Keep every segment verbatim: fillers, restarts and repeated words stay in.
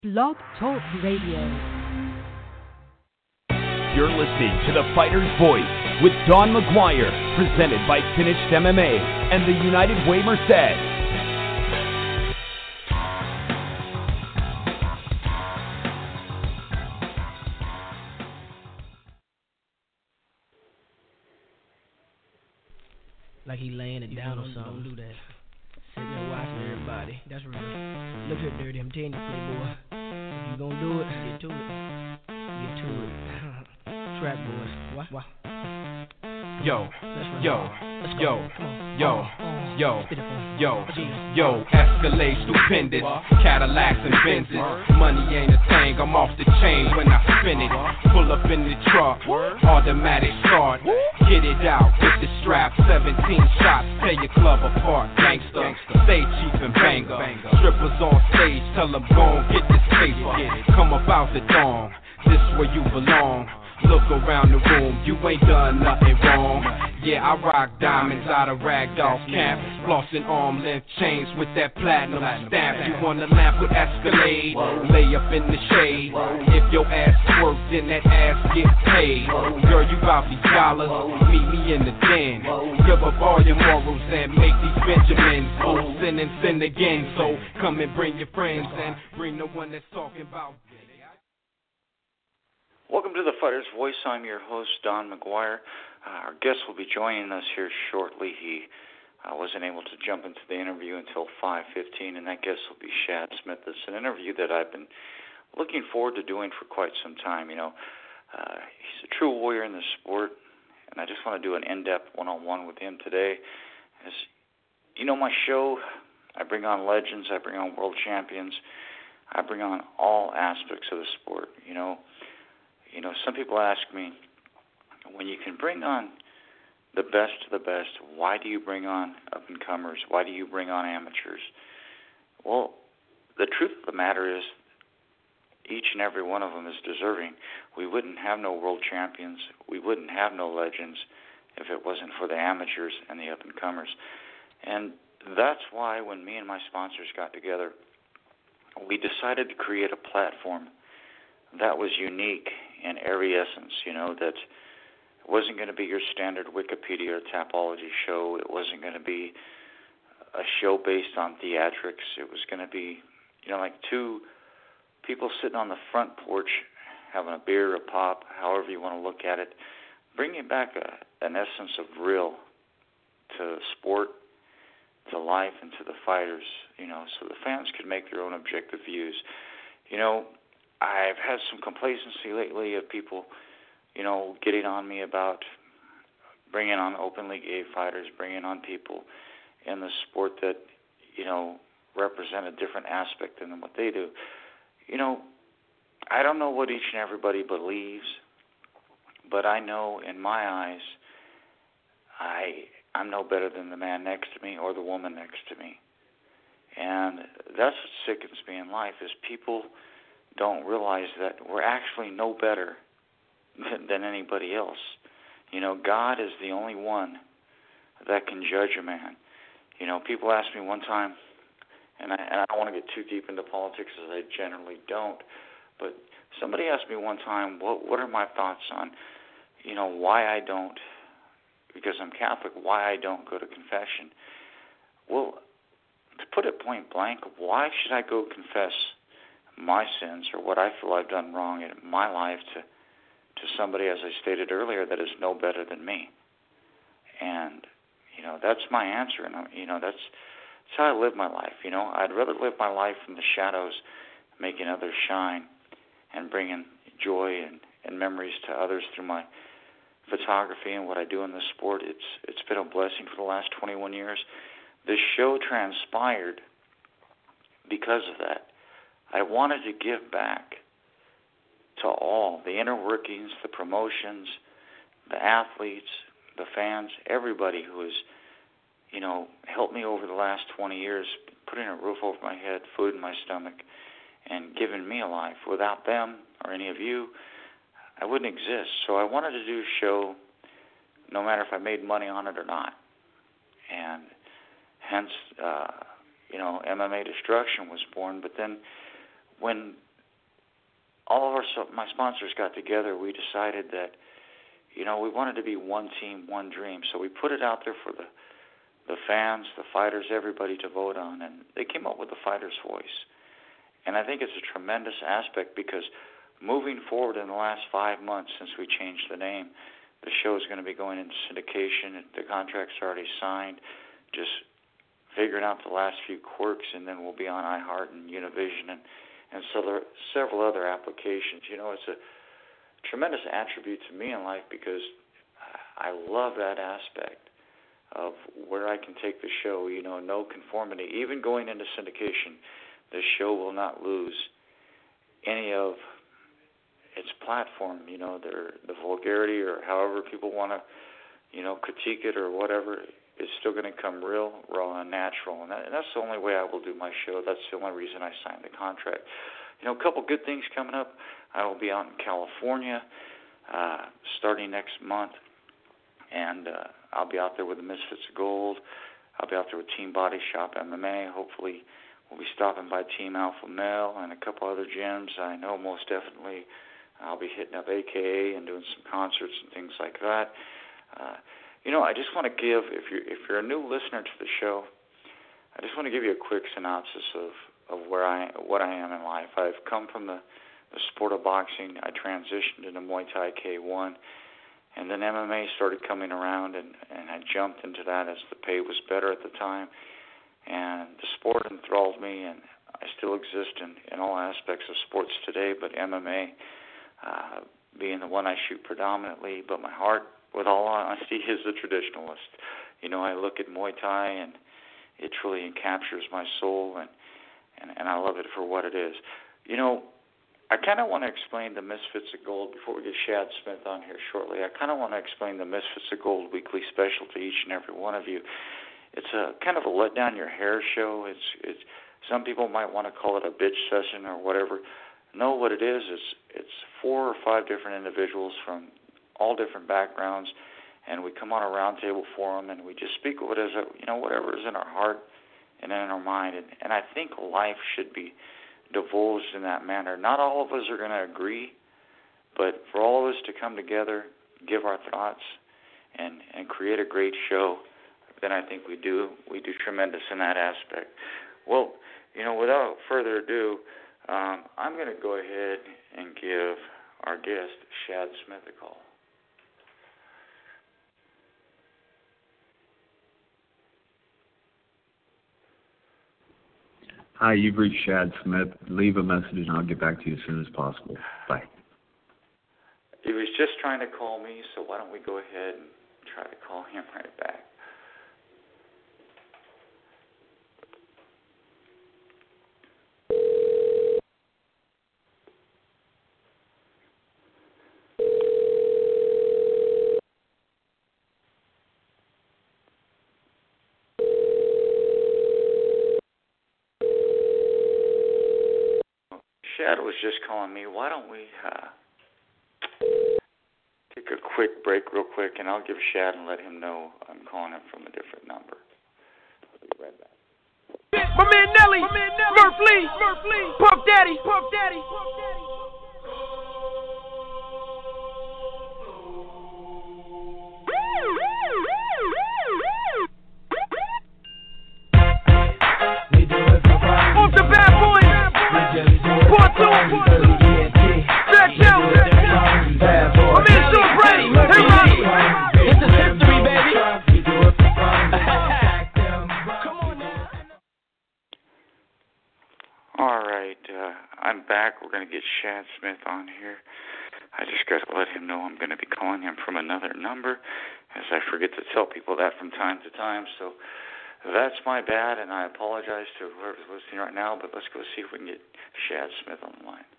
Blog Talk Radio. You're listening to The Fighter's Voice with Don McGuire, presented by Finished M M A and the United Way Merced. Like he laying it you down or something. Don't do that. Sit there watching everybody. That's real. Look here, Dirty. I'm telling you, Playboy. If you gonna do it, get to it. Get to it. Trap boys. What? What? Yo, yo, yo, yo, yo, yo, yo, yo, Escalade stupendous, Cadillacs and Benzes. Money ain't a thing, I'm off the chain when I spin it. Pull up in the truck, automatic start. Get it out with the strap, seventeen shots, tear your club apart. Gangsta, stay cheap and banger. Strippers on stage, tell them gon' get this paper. Come up out the dome, this where you belong. Look around the room, you ain't done nothing wrong. Yeah, I rock diamonds out of ragdoll camp, flossing arm length chains with that platinum stamp. You want a lamp with Escalade? Lay up in the shade. If your ass work, then that ass get paid. Girl, you bout these dollars, meet me in the den. Give up all your morals and make these Benjamins. Oh, sin and sin again, so come and bring your friends and bring the one that's talking about. Welcome to The Fighter's Voice. I'm your host, Don McGuire. Uh, our guest will be joining us here shortly. He uh, wasn't able to jump into the interview until five fifteen, and that guest will be Shad Smith. It's an interview that I've been looking forward to doing for quite some time. You know, uh, he's a true warrior in the sport, and I just want to do an in-depth one-on-one with him today. As you know, my show, I bring on legends, I bring on world champions, I bring on all aspects of the sport, you know. You know, some people ask me, when you can bring on the best of the best, why do you bring on up-and-comers? Why do you bring on amateurs? Well, the truth of the matter is each and every one of them is deserving. We wouldn't have no world champions. We wouldn't have no legends if it wasn't for the amateurs and the up-and-comers. And that's why when me and my sponsors got together, we decided to create a platform that was unique in every essence, you know, that it wasn't going to be your standard Wikipedia or Tapology show. It wasn't going to be a show based on theatrics. It was going to be, you know, like two people sitting on the front porch having a beer, a pop, however you want to look at it, bringing back a, an essence of real to sport, to life, and to the fighters, you know, so the fans could make their own objective views. You know, I've had some complacency lately of people, you know, getting on me about bringing on openly gay fighters, bringing on people in the sport that, you know, represent a different aspect than what they do. You know, I don't know what each and everybody believes, but I know in my eyes, I, I'm no better than the man next to me or the woman next to me. And that's what sickens me in life is people don't realize that we're actually no better than, than anybody else. You know, God is the only one that can judge a man. You know, people ask me one time, and I, and I don't want to get too deep into politics as I generally don't, but somebody asked me one time, what what are my thoughts on, you know, why I don't, because I'm Catholic, why I don't go to confession. Well, to put it point blank, why should I go confess my sins or what I feel I've done wrong in my life to to somebody, as I stated earlier, that is no better than me? And, you know, that's my answer. And, you know, that's, that's how I live my life. You know, I'd rather live my life from the shadows, making others shine and bringing joy and, and memories to others through my photography and what I do in the sport. It's It's been a blessing for the last twenty-one years. This show transpired because of that. I wanted to give back to all, the inner workings, the promotions, the athletes, the fans, everybody who has, you know, helped me over the last twenty years, putting a roof over my head, food in my stomach, and giving me a life. Without them or any of you, I wouldn't exist. So I wanted to do a show no matter if I made money on it or not. And hence, uh, you know, M M A Destruction was born. But then when all of our my sponsors got together. We decided that, you know, we wanted to be one team, one dream. So we put it out there for the the fans, the fighters, everybody to vote on, and they came up with the Fighter's Voice. And I think it's a tremendous aspect because moving forward in the last five months since we changed the name, the show is going to be going into syndication. The contract's already signed. Just figuring out the last few quirks, and then we'll be on iHeart and Univision and, and so there are several other applications. You know, it's a tremendous attribute to me in life because I love that aspect of where I can take the show, you know, no conformity. Even going into syndication, the show will not lose any of its platform, you know, their, the vulgarity or however people want to, you know, critique it or whatever. It's still going to come real, raw, and natural. And, that, and that's the only way I will do my show. That's the only reason I signed the contract. You know, a couple good things coming up. I will be out in California uh, starting next month. And uh, I'll be out there with the Misfits of Gold. I'll be out there with Team Body Shop M M A. Hopefully we'll be stopping by Team Alpha Male and a couple other gyms. I know most definitely I'll be hitting up A K A and doing some concerts and things like that. Uh, you know, I just want to give, if you're, if you're a new listener to the show, I just want to give you a quick synopsis of, of where I what I am in life. I've come from the, the sport of boxing. I transitioned into Muay Thai K one. And then M M A started coming around, and, and I jumped into that as the pay was better at the time. And the sport enthralled me, and I still exist in, in all aspects of sports today, but M M A uh, being the one I shoot predominantly. But my heart, with all honesty, is a traditionalist. You know, I look at Muay Thai, and it truly encaptures my soul, and, and, and I love it for what it is. You know, I kind of want to explain the Misfits of Gold before we get Shad Smith on here shortly. I kind of want to explain the Misfits of Gold weekly special to each and every one of you. It's a kind of a let down your hair show. It's it's some people might want to call it a bitch session or whatever. No, what it is is it's four or five different individuals from all different backgrounds, and we come on a roundtable forum and we just speak what is you know whatever is in our heart and in our mind. And, and I think life should be divulged in that manner. Not all of us are going to agree, but for all of us to come together, give our thoughts, and, and create a great show, then I think we do we do tremendous in that aspect. Well, you know, without further ado, um, I'm going to go ahead and give our guest, Shad Smith, a call. Hi, you've reached Shad Smith. Leave a message and I'll get back to you as soon as possible. Bye. He was just trying to call me, so why don't we go ahead and try to call him right back. Shad was just calling me. Why don't we uh, take a quick break real quick, and I'll give Shad and let him know I'm calling him from a different number. I'll be right back. My man Nelly, Murph Lee, Puff Daddy, Puff Daddy. Off the bad boys. Part two, check out. I'm in Sean Brady. Hey, Ronnie. This is history, baby. Come on now. All right, uh, I'm back. We're going to get Shad Smith on here. I just got to let him know I'm going to be calling him from another number, as I forget to tell people that from time to time. So that's my bad, and I apologize to whoever's listening right now, but let's go see if we can get Shad Smith on the line.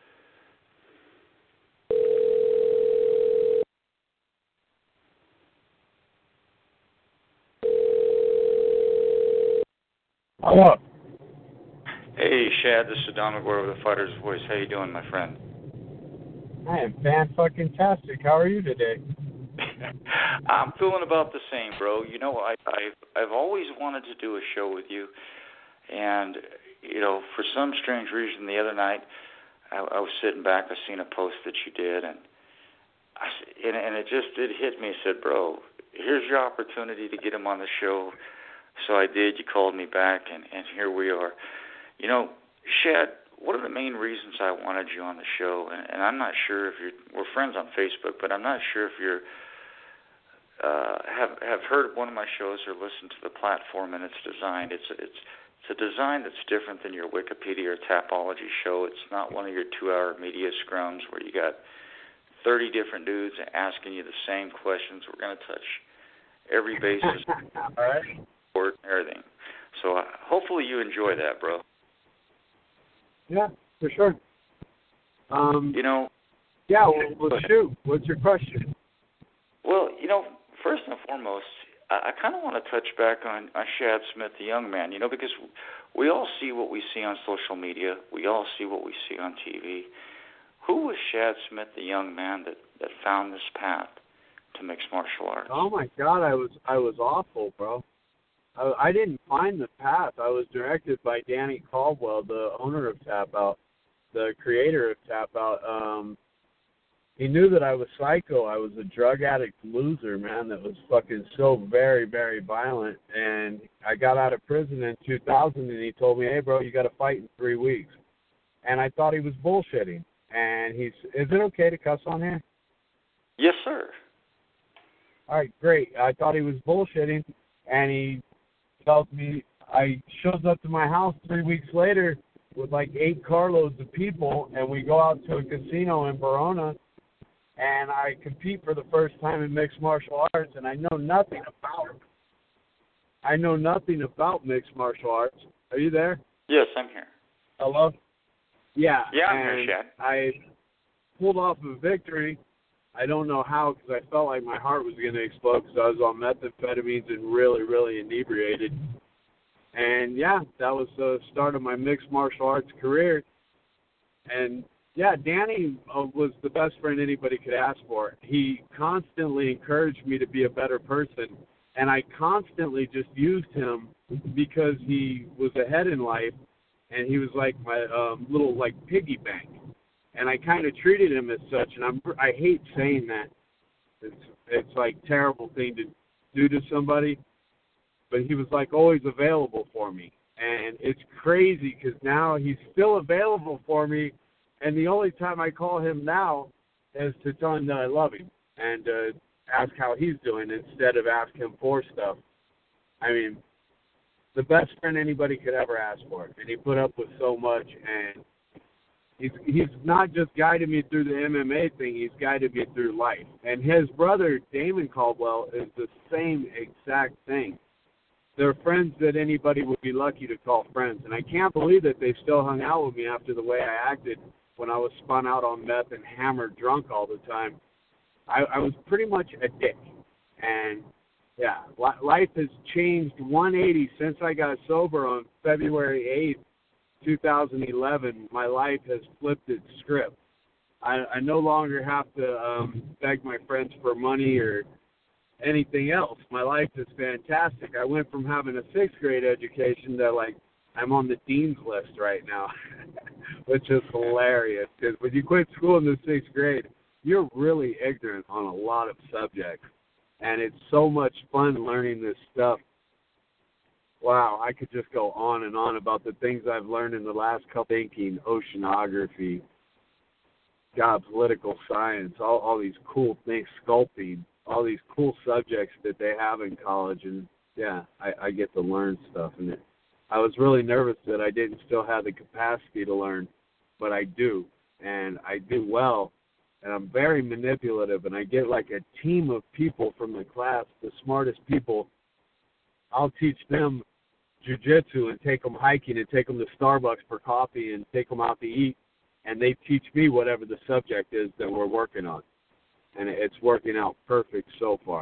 Hello. Hey, Shad, this is Don McGuire with the Fighter's Voice. How you doing, my friend? I am fan-fucking-tastic. How are you today? I'm feeling about the same, bro. You know, I, I've, I've always wanted to do a show with you, and, you know, for some strange reason the other night, I, I was sitting back. I seen a post that you did, and I, and, and it just it hit me. I said, bro, here's your opportunity to get him on the show. So I did. You called me back, and, and here we are. You know, Shad, one of the main reasons I wanted you on the show, and, and I'm not sure if you're, we're friends on Facebook, but I'm not sure if you're, uh, have have heard one of my shows or listened to the platform and its design. It's it's it's a design that's different than your Wikipedia or Tapology show. It's not one of your two-hour media scrums where you got thirty different dudes asking you the same questions. We're going to touch every basis. All right. And everything. So uh, hopefully you enjoy that, bro. Yeah, for sure. Um, you know. Yeah, well, well, shoot. What's your question? Well, you know, first and foremost, I, I kind of want to touch back on, on Shad Smith, the young man, you know, because we all see what we see on social media. We all see what we see on T V. Who was Shad Smith, the young man that, that found this path to mixed martial arts? Oh, my God, I was I was awful, bro. I, I didn't find the path. I was directed by Danny Caldwell, the owner of Tap Out, the creator of Tap Out. Um, he knew that I was psycho. I was a drug addict loser, man, that was fucking so very, very violent. And I got out of prison in two thousand, and he told me, hey, bro, you got to fight in three weeks. And I thought he was bullshitting. And he's, is it okay to cuss on here? Yes, sir. All right, great. I thought he was bullshitting, and he tells me, I shows up to my house three weeks later with like eight carloads of people, and we go out to a casino in Verona, and I compete for the first time in mixed martial arts, and I know nothing about it. I know nothing about mixed martial arts. Are you there? Yes, I'm here. Hello? Yeah. Yeah, I'm and here, Shad. I pulled off a victory. I don't know how, because I felt like my heart was going to explode because I was on methamphetamines and really, really inebriated. And, yeah, that was the start of my mixed martial arts career. And, yeah, Danny uh, was the best friend anybody could ask for. He constantly encouraged me to be a better person, and I constantly just used him because he was ahead in life, and he was like my um, little, like, piggy bank. And I kind of treated him as such, and I'm, I hate saying that. It's it's like a terrible thing to do to somebody, but he was like always available for me. And it's crazy because now he's still available for me, and the only time I call him now is to tell him that I love him and uh, ask how he's doing instead of ask him for stuff. I mean, the best friend anybody could ever ask for, and he put up with so much, and He's he's not just guided me through the M M A thing, he's guided me through life. And his brother, Damon Caldwell, is the same exact thing. They're friends that anybody would be lucky to call friends. And I can't believe that they still hung out with me after the way I acted when I was spun out on meth and hammered drunk all the time. I, I was pretty much a dick. And, yeah, life has changed one eighty since I got sober on February eighth. two thousand eleven, my life has flipped its script. I, I no longer have to um, beg my friends for money or anything else. My life is fantastic. I went from having a sixth grade education to, like, I'm on the dean's list right now, which is hilarious. Because when you quit school in the sixth grade, you're really ignorant on a lot of subjects. And it's so much fun learning this stuff. Wow, I could just go on and on about the things I've learned in the last couple, thinking, oceanography, God, political science, all, all these cool things, sculpting, all these cool subjects that they have in college. And, yeah, I, I get to learn stuff. And it, I was really nervous that I didn't still have the capacity to learn, but I do, and I do well. And I'm very manipulative, and I get like a team of people from the class, the smartest people. I'll teach them jiu-jitsu and take them hiking and take them to Starbucks for coffee and take them out to eat, and they teach me whatever the subject is that we're working on. And it's working out perfect so far.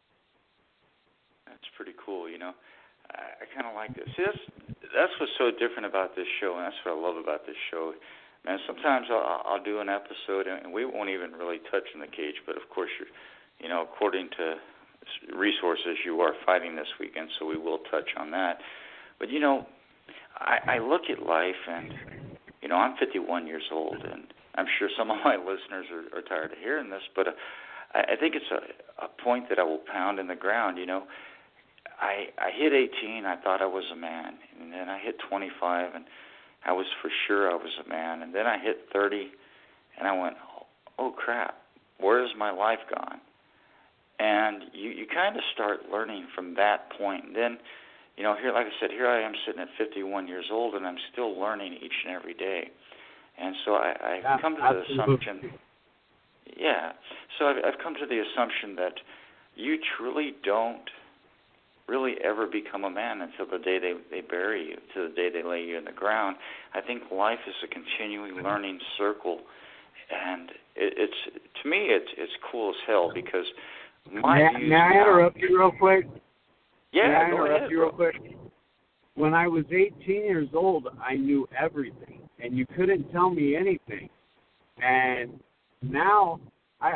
That's pretty cool, you know. I, I kind of like this. See, that's, that's what's so different about this show, and that's what I love about this show. Man, sometimes I'll, I'll do an episode, and we won't even really touch in the cage, but of course, you're, you know, according to resources, you are fighting this weekend, so we will touch on that. But, you know, I, I look at life, and, you know, know, I'm fifty-one years old, and I'm sure some of my listeners are, are tired of hearing this, but uh, I, I think it's a, a point that I will pound in the ground. You know, I I hit eighteen, I thought I was a man, and then I hit twenty-five, and I was for sure I was a man, and then I hit thirty, and I went, oh crap, where has my life gone? And you, you kind of start learning from that point. And then, you know, here, like I said, here I am sitting at fifty-one years old, and I'm still learning each and every day. And so I, I've yeah, come to absolutely. the assumption, yeah, so I've, I've come to the assumption that you truly don't really ever become a man until the day they, they bury you, to the day they lay you in the ground. I think life is a continuing learning circle, and it, it's to me it's it's cool as hell because my may, views may I now, interrupt you real quick? Yeah, may I go interrupt ahead, you real bro. quick? When I was eighteen years old, I knew everything, and you couldn't tell me anything. And now, I,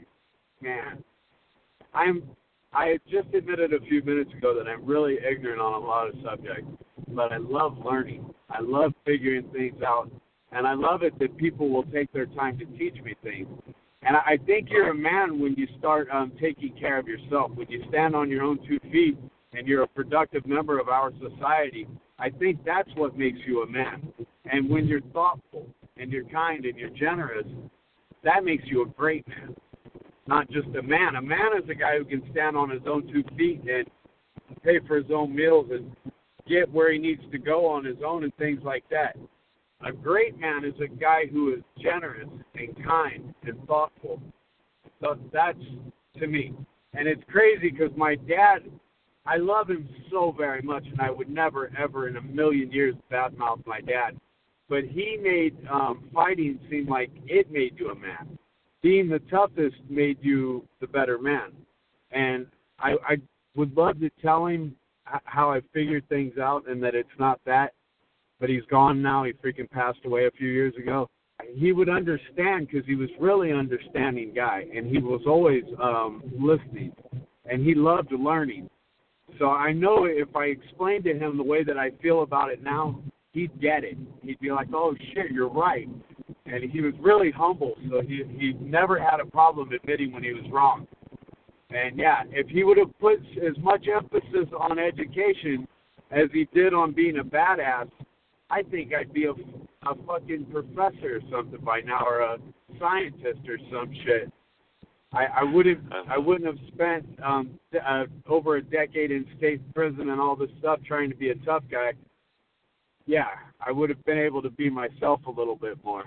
man, I'm. I just admitted a few minutes ago that I'm really ignorant on a lot of subjects, but I love learning. I love figuring things out, and I love it that people will take their time to teach me things. And I think you're a man when you start um, taking care of yourself, when you stand on your own two feet and you're a productive member of our society. I think that's what makes you a man. And when you're thoughtful and you're kind and you're generous, that makes you a great man. Not just a man. A man is a guy who can stand on his own two feet and pay for his own meals and get where he needs to go on his own and things like that. A great man is a guy who is generous and kind and thoughtful. So that's to me. And it's crazy because my dad, I love him so very much, and I would never, ever in a million years badmouth my dad. But he made um, fighting seem like it made you a man. Being the toughest made you the better man. And I, I would love to tell him how I figured things out and that it's not that. But he's gone now. He freaking passed away a few years ago. He would understand because he was really an understanding guy, and he was always um, listening, and he loved learning. So I know if I explained to him the way that I feel about it now, he'd get it. He'd be like, oh, shit, you're right. And he was really humble, so he he never had a problem admitting when he was wrong. And, yeah, if he would have put as much emphasis on education as he did on being a badass, I think I'd be a, a fucking professor or something by now, or a scientist or some shit. I, I wouldn't I wouldn't have spent um, uh, over a decade in state prison and all this stuff trying to be a tough guy. Yeah, I would have been able to be myself a little bit more.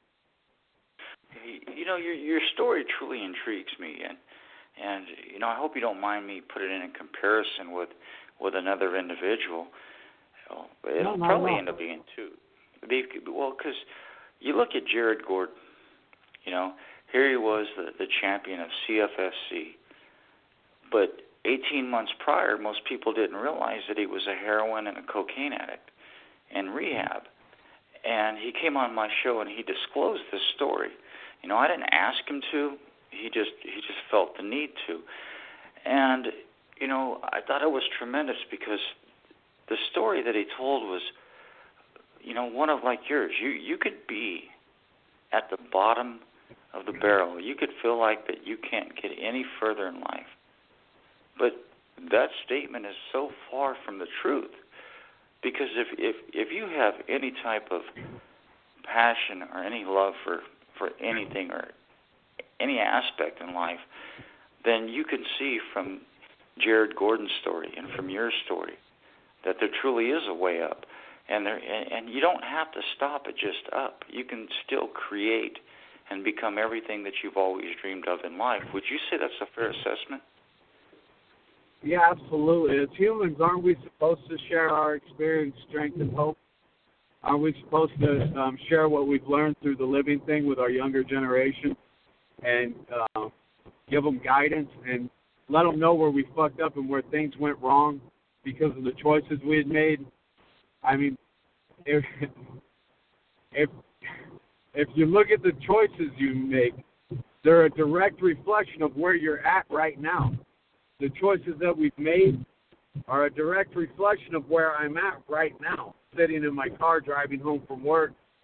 You know, your your story truly intrigues me, and and you know, I hope you don't mind me putting it in comparison with with another individual. It'll no, no, probably no. end up being two. Well, because you look at Jared Gordon, you know, here he was the, the champion of C F S C, but eighteen months prior, most people didn't realize that he was a heroin and a cocaine addict in rehab. And he came on my show and he disclosed this story. You know, I didn't ask him to. He just he just felt the need to. And, you know, I thought it was tremendous because the story that he told was, you know, one of like yours. You you could be at the bottom of the barrel. You could feel like that you can't get any further in life. But that statement is so far from the truth. Because if if, if you have any type of passion or any love for, for anything or any aspect in life, then you can see from Jared Gordon's story and from your story that there truly is a way up, and there, and, and you don't have to stop at just up. You can still create and become everything that you've always dreamed of in life. Would you say that's a fair assessment? Yeah, absolutely. As humans, aren't we supposed to share our experience, strength, and hope? Aren't we supposed to um, share what we've learned through the living thing with our younger generation and uh, give them guidance and let them know where we fucked up and where things went wrong because of the choices we had made? I mean, if if if you look at the choices you make, they're a direct reflection of where you're at right now. The choices that we've made are a direct reflection of where I'm at right now, sitting in my car driving home from work,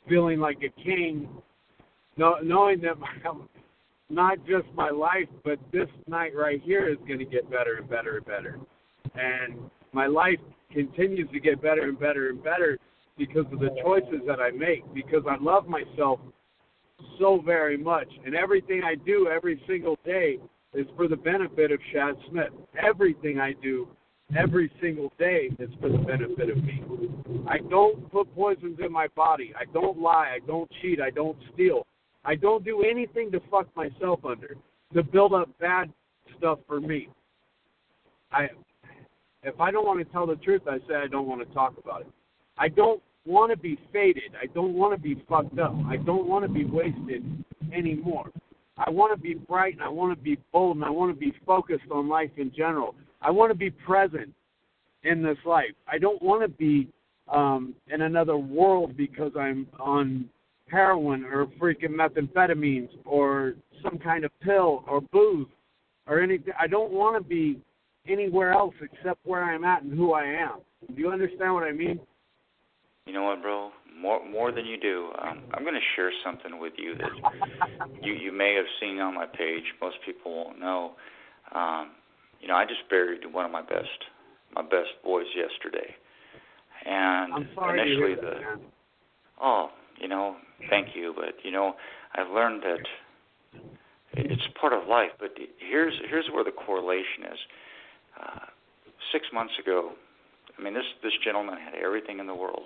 feeling like a king, know, knowing that my, not just my life, but this night right here is going to get better and better and better. And my life continues to get better and better and better because of the choices that I make, because I love myself so very much. And everything I do every single day is for the benefit of Shad Smith. Everything I do every single day is for the benefit of me. I don't put poisons in my body. I don't lie. I don't cheat. I don't steal. I don't do anything to fuck myself under, to build up bad stuff for me. I, if I don't want to tell the truth, I say I don't want to talk about it. I don't want to be faded. I don't want to be fucked up. I don't want to be wasted anymore. I want to be bright, and I want to be bold, and I want to be focused on life in general. I want to be present in this life. I don't want to be um, in another world because I'm on heroin or freaking methamphetamines or some kind of pill or booze or anything. I don't want to be anywhere else except where I'm at and who I am. Do you understand what I mean? You know what, bro? More more than you do. Um, I'm going to share something with you that you, you may have seen on my page. Most people won't know. Um, you know, I just buried one of my best, my best boys yesterday. And I'm sorry initially to hear the, that, man. oh, you know, thank you, but you know, I've learned that it's part of life. But here's here's where the correlation is. Uh, six months ago, I mean, this this gentleman had everything in the world.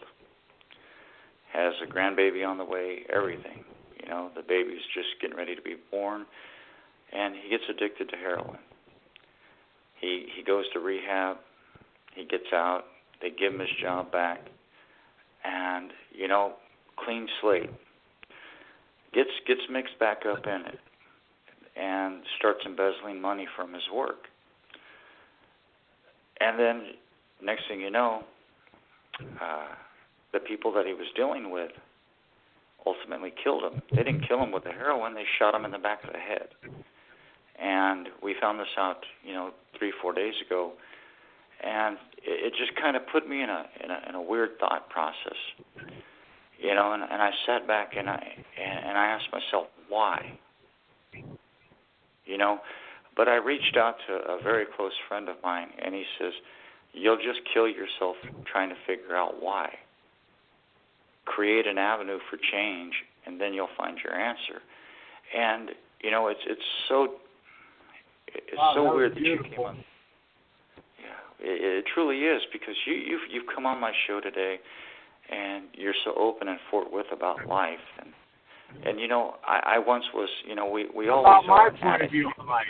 Has a grandbaby on the way, everything. You know, the baby's just getting ready to be born, and he gets addicted to heroin. He he goes to rehab. He gets out. They give him his job back, and you know, clean slate. Gets gets mixed back up in it, and starts embezzling money from his work. And then, next thing you know, uh, the people that he was dealing with ultimately killed him. They didn't kill him with the heroin. They shot him in the back of the head. And we found this out, you know, three, four days ago. And it, it just kind of put me in a, in a in a weird thought process. You know, and, and I sat back and I and, and I asked myself, why? You know, but I reached out to a very close friend of mine, and he says, you'll just kill yourself trying to figure out why. Create an avenue for change, and then you'll find your answer. And, you know, it's it's so it's wow, so that weird was that you beautiful. came on. Yeah, it, it truly is, because you, you've, you've come on my show today, and you're so open and forthwith about life. And, and you know, I, I once was, you know, we, we always about my are point addicts. of view on life.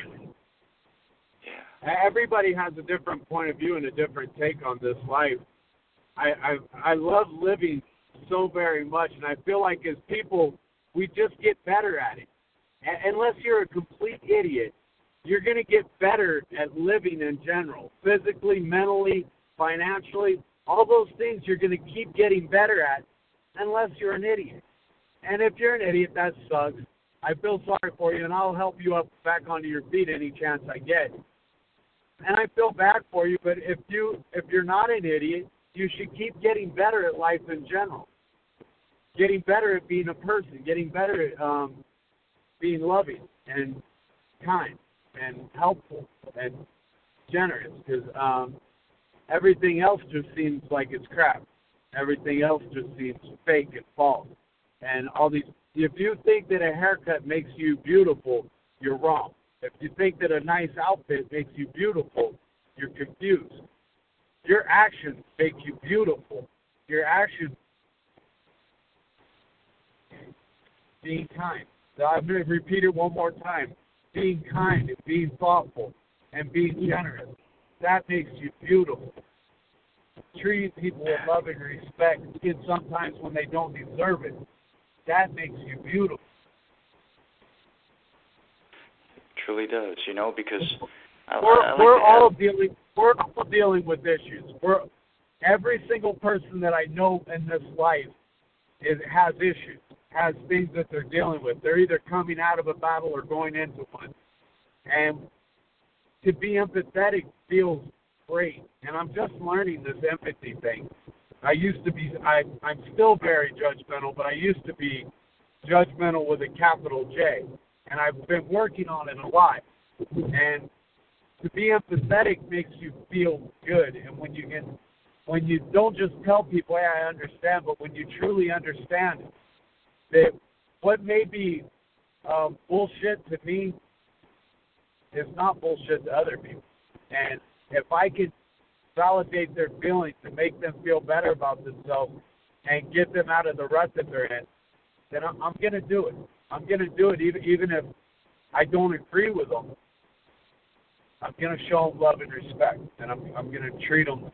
Yeah. Everybody has a different point of view and a different take on this life. I I, I love living so very much, and I feel like as people, we just get better at it. A- unless you're a complete idiot, you're going to get better at living in general, physically, mentally, financially. All those things you're going to keep getting better at unless you're an idiot. And if you're an idiot, that sucks. I feel sorry for you, and I'll help you up back onto your feet any chance I get. And I feel bad for you, but if you if you're not an idiot, you should keep getting better at life in general. Getting better at being a person, getting better at um, being loving and kind and helpful and generous, because um, everything else just seems like it's crap. Everything else just seems fake and false. And all these, if you think that a haircut makes you beautiful, you're wrong. If you think that a nice outfit makes you beautiful, you're confused. Your actions make you beautiful. Your actions, being kind. So I'm going to repeat it one more time. Being kind and being thoughtful and being generous, that makes you beautiful. Treating people with love and respect, and sometimes when they don't deserve it, that makes you beautiful. Truly does, you know, because I, we're I like we're to all add, dealing we're all dealing with issues. We're every single person that I know in this life is has issues, has things that they're dealing with. They're either coming out of a battle or going into one. And to be empathetic feels great. And I'm just learning this empathy thing. I used to be, I, I'm still very judgmental, but I used to be judgmental with a capital J. And I've been working on it a lot. And to be empathetic makes you feel good. And when you can, when you don't just tell people, hey, I understand, but when you truly understand that what may be um, bullshit to me is not bullshit to other people. And if I could validate their feelings and make them feel better about themselves and get them out of the rut that they're in, then I'm, I'm going to do it. I'm going to do it even, even if I don't agree with them. I'm going to show them love and respect, and I'm, I'm going to treat them.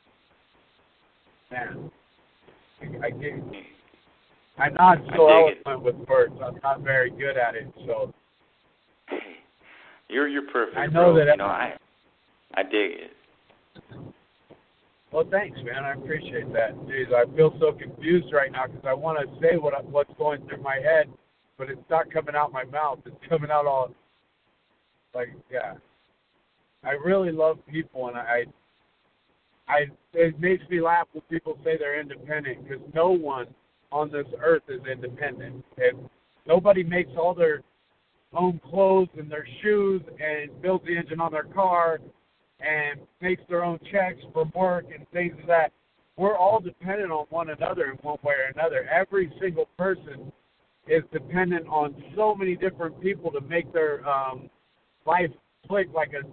Man, I, I get, I'm not so eloquent with words. I'm not very good at it, so. You're you're perfect. I know bro. that. You know, I I dig it. Well, thanks, man. I appreciate that. Jeez, I feel so confused right now because I want to say what I, what's going through my head, but it's not coming out my mouth. It's coming out all like, yeah. I really love people, and I, I, it makes me laugh when people say they're independent because no one on this earth is independent. And nobody makes all their own clothes and their shoes and builds the engine on their car and makes their own checks from work and things like that. We're all dependent on one another in one way or another. Every single person is dependent on so many different people to make their um, life click like a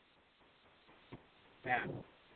man.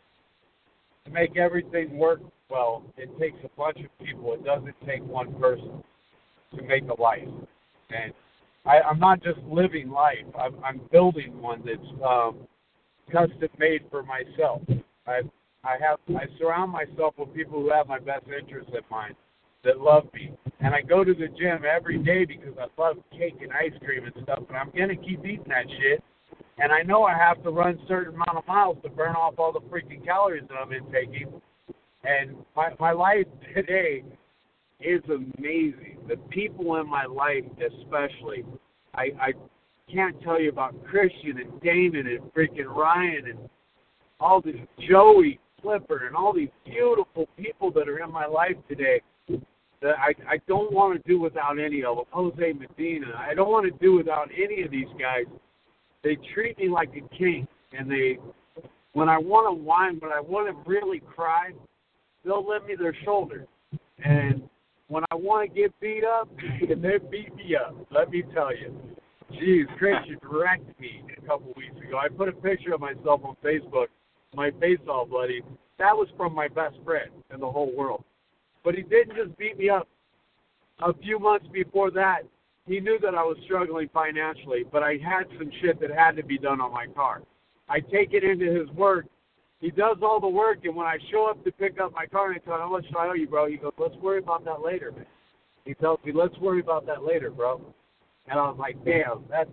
To make everything work well, it takes a bunch of people. It doesn't take one person to make a life. And I, I'm not just living life. I'm, I'm building one that's um, custom made for myself. I I have I surround myself with people who have my best interests in mind, that love me. And I go to the gym every day because I love cake and ice cream and stuff, and I'm going to keep eating that shit. And I know I have to run a certain amount of miles to burn off all the freaking calories that I'm intaking. And my, my life today is amazing. The people in my life especially, I, I can't tell you about Christian and Damon and freaking Ryan and all these, Joey, Flipper, and all these beautiful people that are in my life today that I, I don't want to do without any of them. Jose Medina, I don't want to do without any of these guys. They treat me like a king, and they, when I want to whine, when I want to really cry, they'll lend me their shoulder. And when I want to get beat up, they beat me up, let me tell you. Jeez, Christian wrecked me a couple weeks ago. I put a picture of myself on Facebook, my face all bloody. That was from my best friend in the whole world. But he didn't just beat me up. A few months before that, he knew that I was struggling financially, but I had some shit that had to be done on my car. I take it into his work. He does all the work, and when I show up to pick up my car, and I tell him, how much do I owe you, bro? He goes, let's worry about that later, man. He tells me, let's worry about that later, bro. And I was like, damn, that's,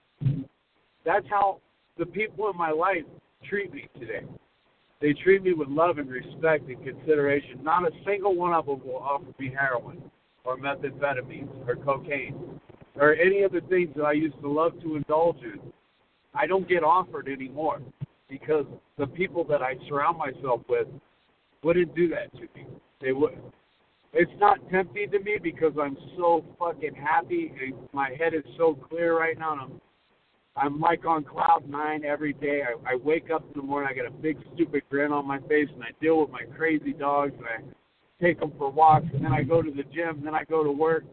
that's how the people in my life treat me today. They treat me with love and respect and consideration. Not a single one of them will offer me heroin or methamphetamines or cocaine or any of the things that I used to love to indulge in. I don't get offered anymore because the people that I surround myself with wouldn't do that to me. They wouldn't. It's not tempting to me because I'm so fucking happy and my head is so clear right now. And I'm, I'm like on cloud nine every day. I, I wake up in the morning, I got a big stupid grin on my face, and I deal with my crazy dogs, and I take them for walks, and then I go to the gym, and then I go to work.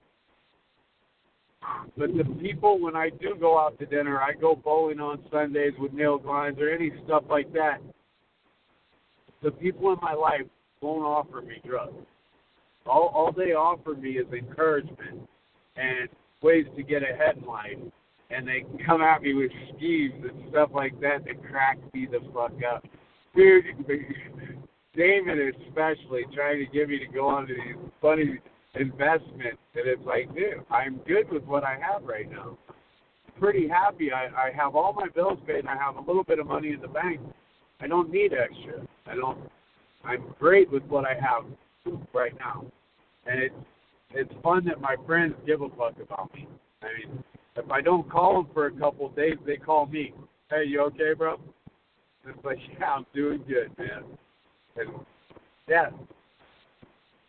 But the people, when I do go out to dinner, I go bowling on Sundays with Neil Glines or any stuff like that, the people in my life won't offer me drugs. All, all they offer me is encouragement and ways to get ahead in life. And they come at me with schemes and stuff like that that crack me the fuck up. Dude, Damon especially trying to get me to go on to these funny investments. And it's like, dude, I'm good with what I have right now. Pretty happy. I, I have all my bills paid and I have a little bit of money in the bank. I don't need extra. I don't. I'm great with what I have right now. And it's, it's fun that my friends give a fuck about me. I mean, if I don't call them for a couple of days, they call me. Hey, you okay, bro? It's like, yeah, I'm doing good, man. And, yeah,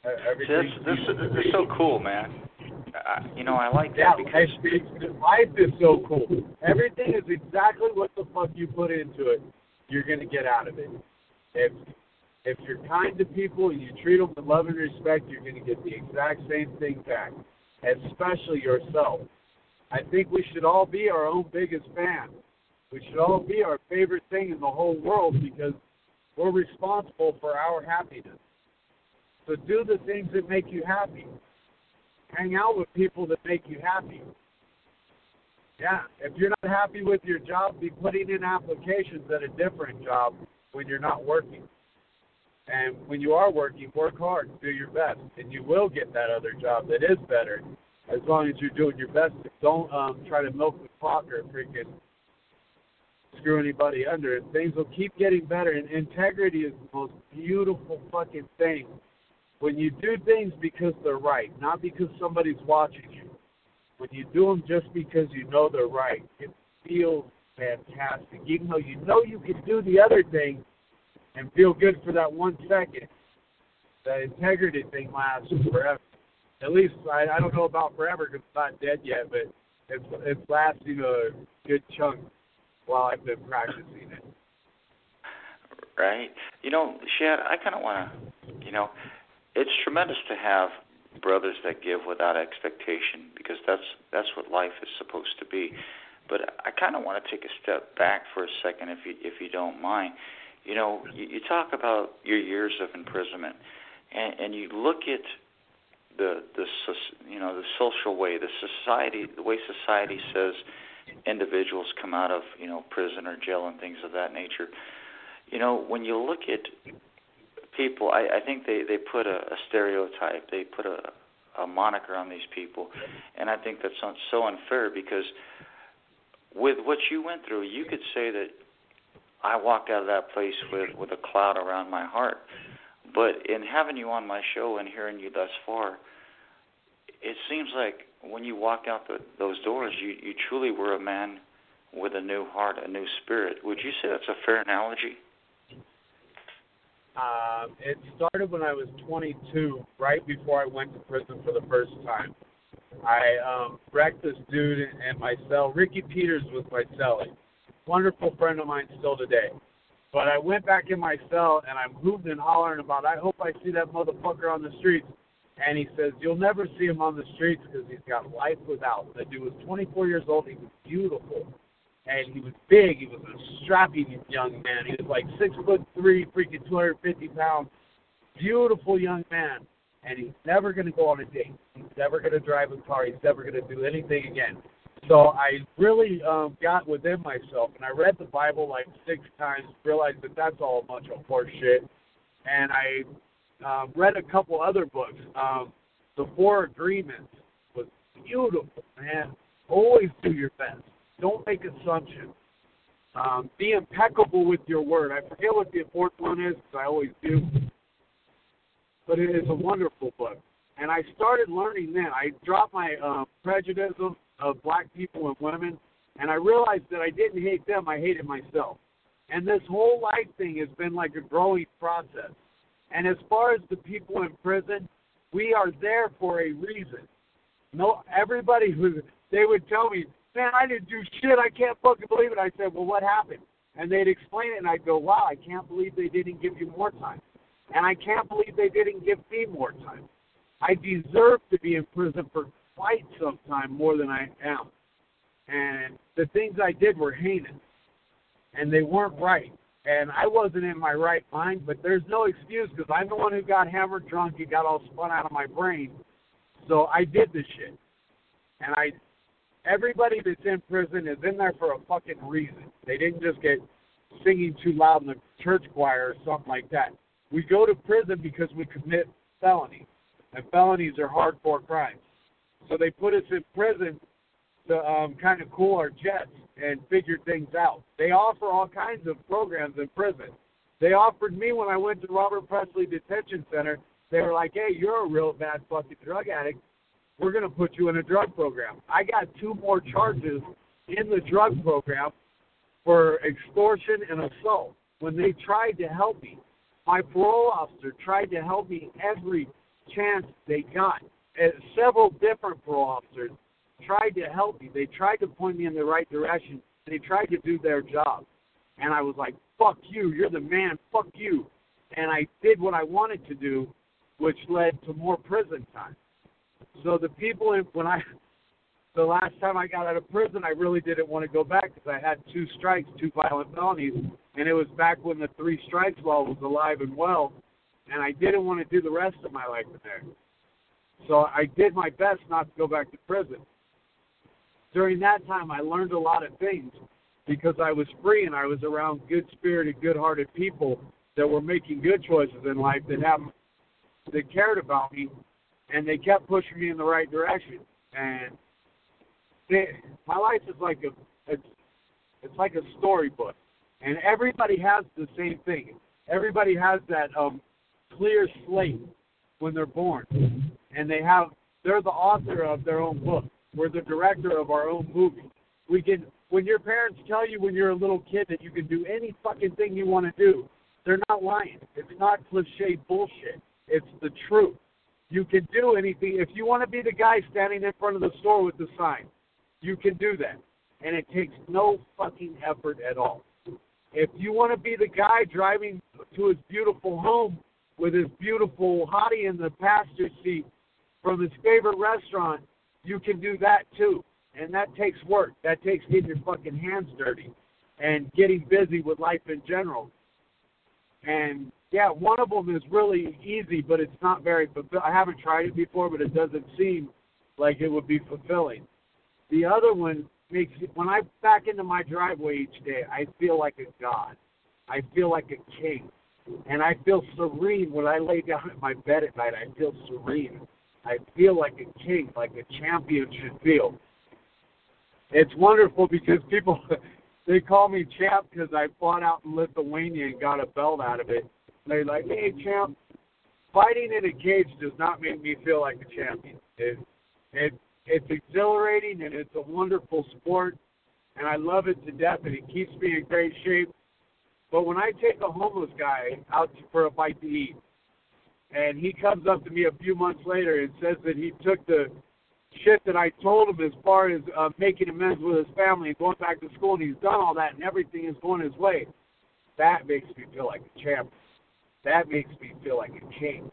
Everything. See, this, this, this is so cool, man. Uh, you know, I like yeah, that because life, life is so cool. Everything is exactly what the fuck you put into it, you're going to get out of it. If if you're kind to people and you treat them with love and respect, you're going to get the exact same thing back, especially yourself. I think we should all be our own biggest fan. We should all be our favorite thing in the whole world because we're responsible for our happiness. So do the things that make you happy. Hang out with people that make you happy. Yeah, if you're not happy with your job, be putting in applications at a different job when you're not working. And when you are working, work hard, do your best, and you will get that other job that is better as long as you're doing your best. Don't um, try to milk the clock or freaking screw anybody under. And things will keep getting better, and integrity is the most beautiful fucking thing. When you do things because they're right, not because somebody's watching you. When you do them just because you know they're right, it feels fantastic. Even though you know you can do the other thing and feel good for that one second, the integrity thing lasts forever. At least, I, I don't know about forever because I'm not dead yet, but it's, it's lasting a good chunk while I've been practicing it. Right. You know, Shad, I kind of want to, you know, it's tremendous to have brothers that give without expectation because that's that's what life is supposed to be. But I kind of want to take a step back for a second, if you if you don't mind. You know, you, you talk about your years of imprisonment, and, and you look at the the you know the social way, the society, the way society says individuals come out of you know prison or jail and things of that nature. You know, when you look at people, I, I think they, they put a, a stereotype, they put a, a moniker on these people, and I think that's so unfair because with what you went through, you could say that I walked out of that place with, with a cloud around my heart. But in having you on my show and hearing you thus far, it seems like when you walk out the, those doors, you, you truly were a man with a new heart, a new spirit. Would you say that's a fair analogy? Um, it started when I was twenty-two, right before I went to prison for the first time. I um, wrecked this dude in, in my cell. Ricky Peters was my cellie. Wonderful friend of mine still today. But I went back in my cell, and I'm hooping and hollering about, I hope I see that motherfucker on the streets. And he says, you'll never see him on the streets because he's got life without. The dude was twenty-four years old. He was beautiful. And he was big. He was a strapping young man. He was like six foot three, freaking two hundred fifty pounds. Beautiful young man. And he's never going to go on a date. He's never going to drive a car. He's never going to do anything again. So I really um, got within myself, and I read the Bible like six times, realized that that's all a bunch of horse shit. And I um, read a couple other books. Um, the Four Agreements was beautiful, man. Always do your best. Don't make assumptions. Um, be impeccable with your word. I forget what the fourth one is, because I always do. But it is a wonderful book. And I started learning then. I dropped my uh, prejudice of black people and women, and I realized that I didn't hate them. I hated myself. And this whole life thing has been like a growing process. And as far as the people in prison, we are there for a reason. No, everybody who, they would tell me, man, I didn't do shit. I can't fucking believe it. I said, well, what happened? And they'd explain it, and I'd go, wow, I can't believe they didn't give you more time. And I can't believe they didn't give me more time. I deserve to be in prison for quite some time more than I am. And the things I did were heinous, and they weren't right. And I wasn't in my right mind, but there's no excuse because I'm the one who got hammered drunk and got all spun out of my brain. So I did this shit. And I... Everybody that's in prison is in there for a fucking reason. They didn't just get singing too loud in the church choir or something like that. We go to prison because we commit felonies, and felonies are hardcore crimes. So they put us in prison to um, kind of cool our jets and figure things out. They offer all kinds of programs in prison. They offered me when I went to Robert Presley Detention Center, they were like, hey, you're a real bad fucking drug addict. We're going to put you in a drug program. I got two more charges in the drug program for extortion and assault when they tried to help me. My parole officer tried to help me every chance they got. And several different parole officers tried to help me. They tried to point me in the right direction. They tried to do their job. And I was like, fuck you, you're the man, fuck you. And I did what I wanted to do, which led to more prison time. So the people, in, when I, the last time I got out of prison, I really didn't want to go back because I had two strikes, two violent felonies, and it was back when the three strikes law was alive and well, and I didn't want to do the rest of my life in there. So I did my best not to go back to prison. During that time, I learned a lot of things because I was free and I was around good-spirited, good-hearted people that were making good choices in life that have, that cared about me, and they kept pushing me in the right direction. And they, my life is like a, it's, it's like a storybook, and everybody has the same thing. Everybody has that um, clear slate when they're born, and they have, they're the author of their own book. We're the director of our own movie. We can, when your parents tell you when you're a little kid that you can do any fucking thing you want to do, they're not lying. It's not cliche bullshit. It's the truth. You can do anything. If you want to be the guy standing in front of the store with the sign, you can do that. And it takes no fucking effort at all. If you want to be the guy driving to his beautiful home with his beautiful hottie in the passenger seat from his favorite restaurant, you can do that too. And that takes work. That takes getting your fucking hands dirty and getting busy with life in general. And, yeah, one of them is really easy, but it's not very fulfilling. I haven't tried it before, but it doesn't seem like it would be fulfilling. The other one makes it, when I back into my driveway each day, I feel like a god. I feel like a king. And I feel serene when I lay down at my bed at night. I feel serene. I feel like a king, like a champion should feel. It's wonderful because people, they call me champ because I fought out in Lithuania and got a belt out of it. They're like, hey, champ, fighting in a cage does not make me feel like a champion. It, it, it's exhilarating and it's a wonderful sport, and I love it to death, and it keeps me in great shape. But when I take a homeless guy out for a bite to eat, and he comes up to me a few months later and says that he took the shit that I told him as far as uh, making amends with his family and going back to school, and he's done all that and everything is going his way, that makes me feel like a champ. That makes me feel like a king.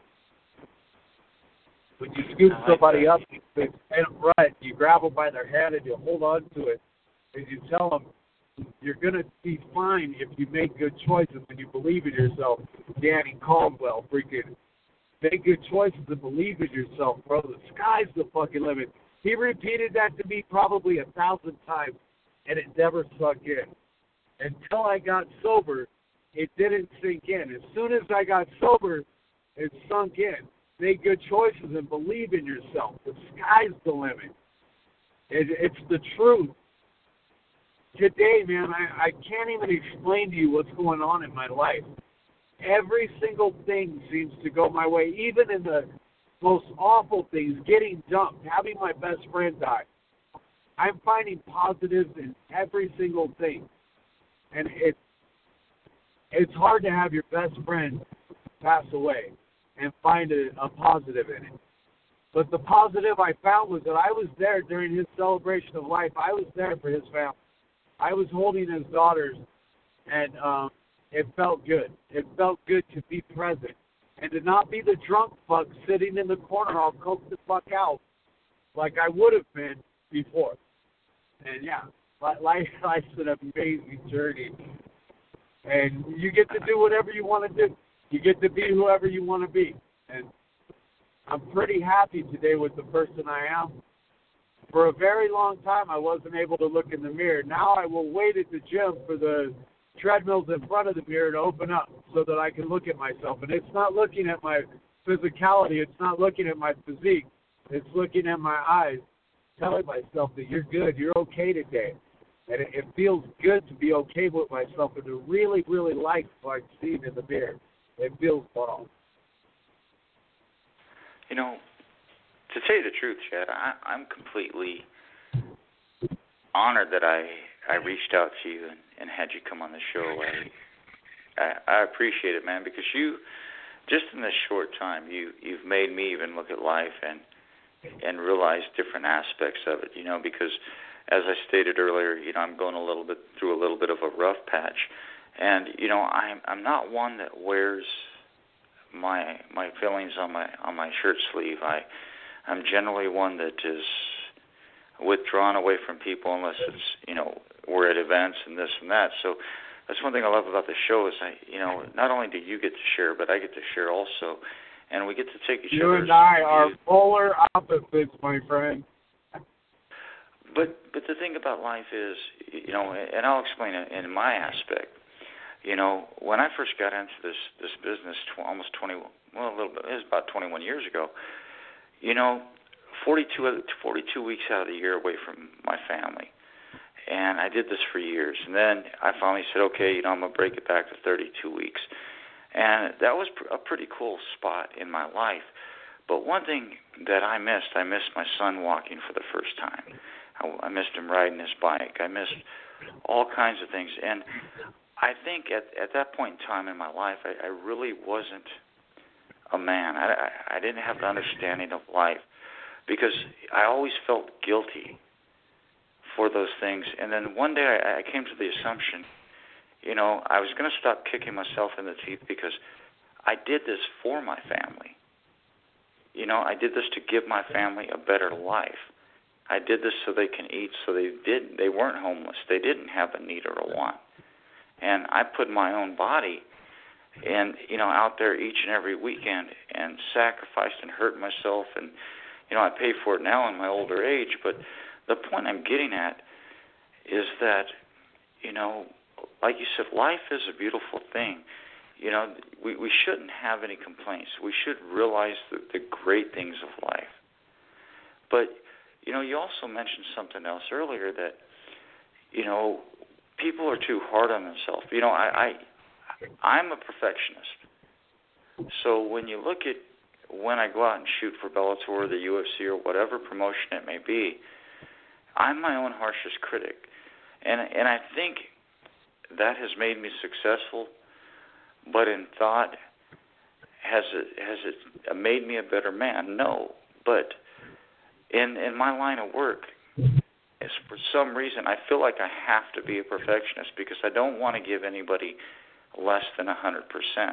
When you scoop like somebody that. up and right, you grab them by their head and you hold on to it, and you tell them you're going to be fine if you make good choices and you believe in yourself. Danny Caldwell freaking make good choices and believe in yourself, bro. The sky's the fucking limit. He repeated that to me probably a thousand times, and it never sunk in. Until I got sober, it didn't sink in. As soon as I got sober, it sunk in. Make good choices and believe in yourself. The sky's the limit. It, it's the truth. Today, man, I, I can't even explain to you what's going on in my life. Every single thing seems to go my way, even in the most awful things, getting dumped, having my best friend die. I'm finding positives in every single thing. And it, it's hard to have your best friend pass away and find a, a positive in it. But the positive I found was that I was there during his celebration of life. I was there for his family. I was holding his daughters, and um, it felt good. It felt good to be present and to not be the drunk fuck sitting in the corner all coked the fuck out like I would have been before. And, yeah, life, life's an amazing journey. And you get to do whatever you want to do. You get to be whoever you want to be. And I'm pretty happy today with the person I am. For a very long time, I wasn't able to look in the mirror. Now I will wait at the gym for the treadmills in front of the mirror to open up so that I can look at myself. And it's not looking at my physicality. It's not looking at my physique. It's looking at my eyes, telling myself that you're good, you're okay today. And it, it feels good to be okay with myself and to really, really like what I'm seeing in the mirror. It feels bomb. You know, to tell you the truth, Chad, I, I'm completely honored that I, I reached out to you and, and had you come on the show. I, I, I appreciate it, man, because you just in this short time, you you've made me even look at life and and realize different aspects of it. You know, because as I stated earlier, you know, I'm going a little bit through a little bit of a rough patch, and you know, I'm I'm not one that wears my my feelings on my on my shirt sleeve. I I'm generally one that is withdrawn away from people unless it's, you know, we're at events and this and that. So that's one thing I love about the show is I, you know, not only do you get to share, but I get to share also, and we get to take each other's. You and I are polar opposites, my friend. But but the thing about life is, you know, and I'll explain it in my aspect. You know, when I first got into this this business, tw- almost twenty, well, a little bit, it was about twenty-one years ago. You know, forty-two, forty-two weeks out of the year away from my family. And I did this for years. And then I finally said, okay, you know, I'm going to break it back to thirty-two weeks. And that was a pretty cool spot in my life. But one thing that I missed, I missed my son walking for the first time. I, I missed him riding his bike. I missed all kinds of things. And I think at, at that point in time in my life, I, I really wasn't a man. I, I, I didn't have the understanding of life because I always felt guilty for those things. And then one day I, I came to the assumption, you know, I was going to stop kicking myself in the teeth because I did this for my family. You know, I did this to give my family a better life. I did this so they can eat, so they did. They weren't homeless. They didn't have a need or a want. And I put my own body and, you know, out there each and every weekend and sacrificed and hurt myself. And, you know, I pay for it now in my older age, but the point I'm getting at is that, you know, like you said, life is a beautiful thing. You know, we, we shouldn't have any complaints. We should realize the, the great things of life. But, you know, you also mentioned something else earlier that, you know, people are too hard on themselves. You know, I, I, I'm a perfectionist. So when you look at when I go out and shoot for Bellator or the U F C or whatever promotion it may be, I'm my own harshest critic. And and I think that has made me successful, but in thought, has it has it made me a better man? No. But in in my line of work, is for some reason I feel like I have to be a perfectionist because I don't want to give anybody less than one hundred percent.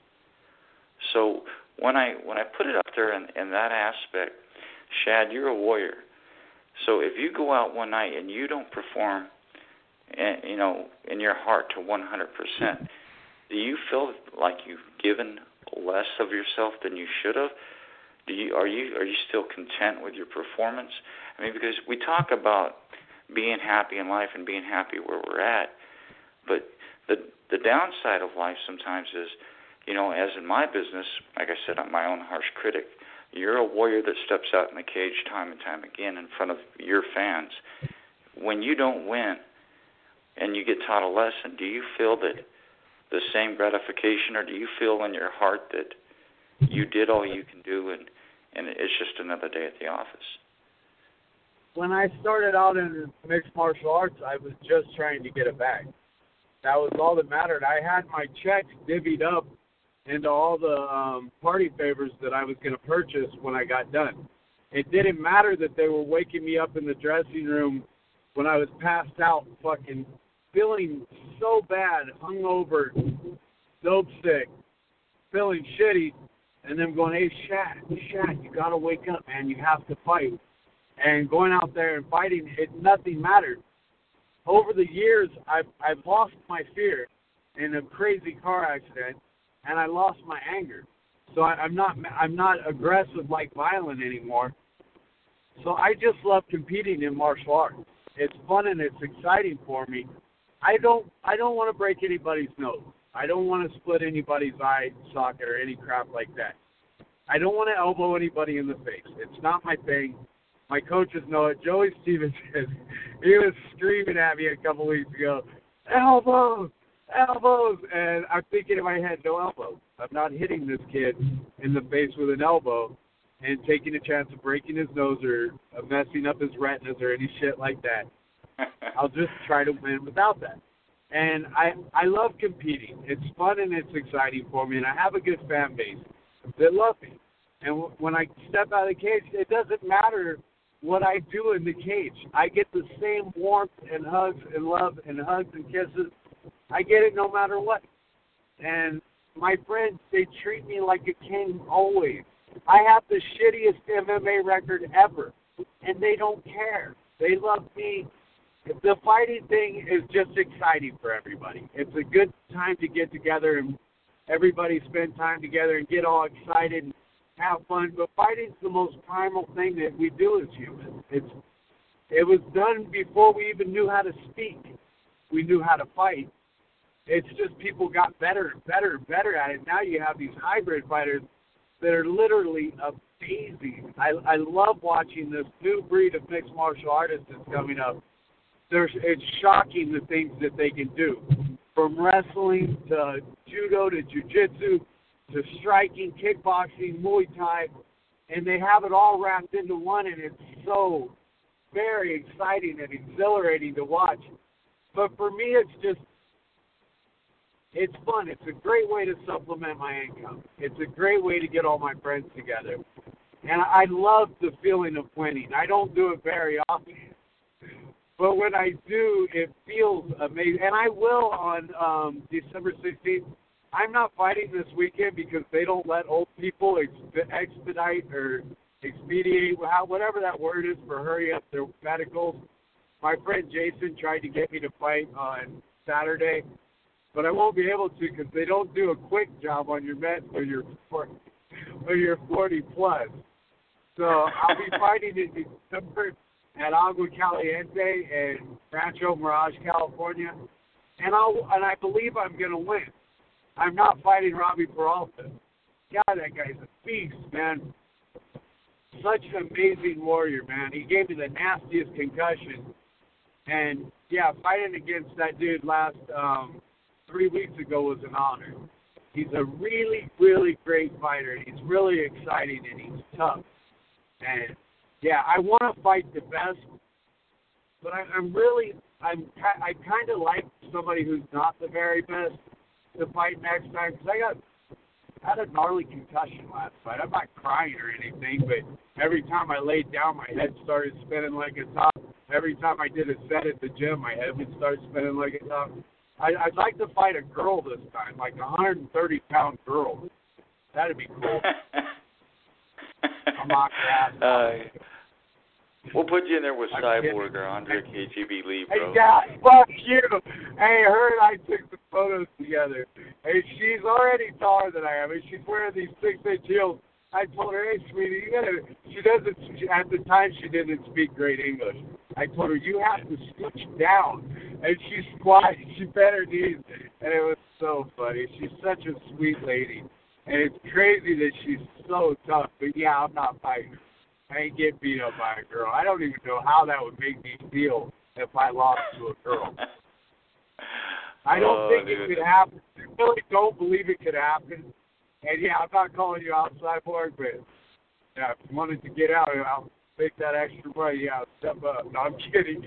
So when I when I put it up there in, in that aspect, Shad, you're a warrior. So if you go out one night and you don't perform, you know, in your heart to one hundred percent, do you feel like you've given less of yourself than you should have? Do you are you are you still content with your performance? I mean, because we talk about being happy in life and being happy where we're at, but the the downside of life sometimes is, you know, as in my business, like I said, I'm my own harsh critic. You're a warrior that steps out in the cage time and time again in front of your fans. When you don't win and you get taught a lesson, do you feel that the same gratification, or do you feel in your heart that you did all you can do and, and it's just another day at the office? When I started out in mixed martial arts, I was just trying to get it back. That was all that mattered. I had my checks divvied up into all the um, party favors that I was going to purchase when I got done. It didn't matter that they were waking me up in the dressing room when I was passed out, fucking feeling so bad, hungover, dope sick, feeling shitty, and them going, hey, Shad, Shad, you got to wake up, man. You have to fight. And going out there and fighting, it nothing mattered. Over the years, I've, I've lost my fear in a crazy car accident, and I lost my anger. So I, I'm not I'm not aggressive like violent anymore. So I just love competing in martial arts. It's fun and it's exciting for me. I don't I don't want to break anybody's nose. I don't want to split anybody's eye socket or any crap like that. I don't want to elbow anybody in the face. It's not my thing. My coaches know it. Joey Stevenson, he was screaming at me a couple weeks ago, elbows, elbows, and I'm thinking in my head, no elbows. I'm not hitting this kid in the face with an elbow and taking a chance of breaking his nose or messing up his retinas or any shit like that. I'll just try to win without that. And I, I love competing. It's fun and it's exciting for me, and I have a good fan base that love me. And w- when I step out of the cage, it doesn't matter what I do in the cage. I get the same warmth and hugs and love and hugs and kisses. I get it no matter what. And my friends, they treat me like a king always. I have the shittiest M M A record ever, and they don't care. They love me. The fighting thing is just exciting for everybody. It's a good time to get together and everybody spend time together and get all excited and have fun. But fighting's the most primal thing that we do as humans. It's it was done before we even knew how to speak. We knew how to fight. It's just people got better and better and better at it. Now you have these hybrid fighters that are literally amazing. I I love watching this new breed of mixed martial artists that's coming up. There's, it's shocking the things that they can do, from wrestling to judo to jiu-jitsu to striking, kickboxing, Muay Thai, and they have it all wrapped into one, and it's so very exciting and exhilarating to watch. But for me, it's just, it's fun. It's a great way to supplement my income. It's a great way to get all my friends together. And I love the feeling of winning. I don't do it very often. But when I do, it feels amazing. And I will on um, December sixteenth. I'm not fighting this weekend because they don't let old people exp- expedite or expedite, whatever that word is for hurry up their medicals. My friend Jason tried to get me to fight on Saturday, but I won't be able to because they don't do a quick job on your meds when you're, when you're forty plus. So I'll be fighting in December at Agua Caliente in Rancho Mirage, California, and I'll and I believe I'm going to win. I'm not fighting Robbie Peralta. God, that guy's a beast, man. Such an amazing warrior, man. He gave me the nastiest concussion, and yeah, fighting against that dude last um, three weeks ago was an honor. He's a really, really great fighter. He's really exciting and he's tough. And yeah, I want to fight the best, but I, I'm really, I'm, I kind of like somebody who's not the very best to fight next time, because I got, I had a gnarly concussion last fight. I'm not crying or anything, but every time I laid down, my head started spinning like a top. Every time I did a set at the gym, my head would start spinning like a top. I, I'd like to fight a girl this time, like a one hundred thirty pound girl. That'd be cool. I'll knock her ass out. Uh, We'll put you in there with Cyborg or Andre K G B Lee, bro. Hey, God, fuck you. Hey, her and I took some photos together. Hey, she's already taller than I am, and she's wearing these six-inch heels. I told her, hey, sweetie, you gotta, she doesn't, she, at the time she didn't speak great English. I told her, you have to scooch down. And she squatted, she bent her knees, and it was so funny. She's such a sweet lady. And it's crazy that she's so tough, but yeah, I'm not fighting. I ain't get beat up by a girl. I don't even know how that would make me feel if I lost to a girl. I don't oh, think dude. it could happen. I really don't believe it could happen. And yeah, I'm not calling you out, Cyborg, but yeah, if you wanted to get out, I'll take that extra money. Yeah, I'll step up. No, I'm kidding.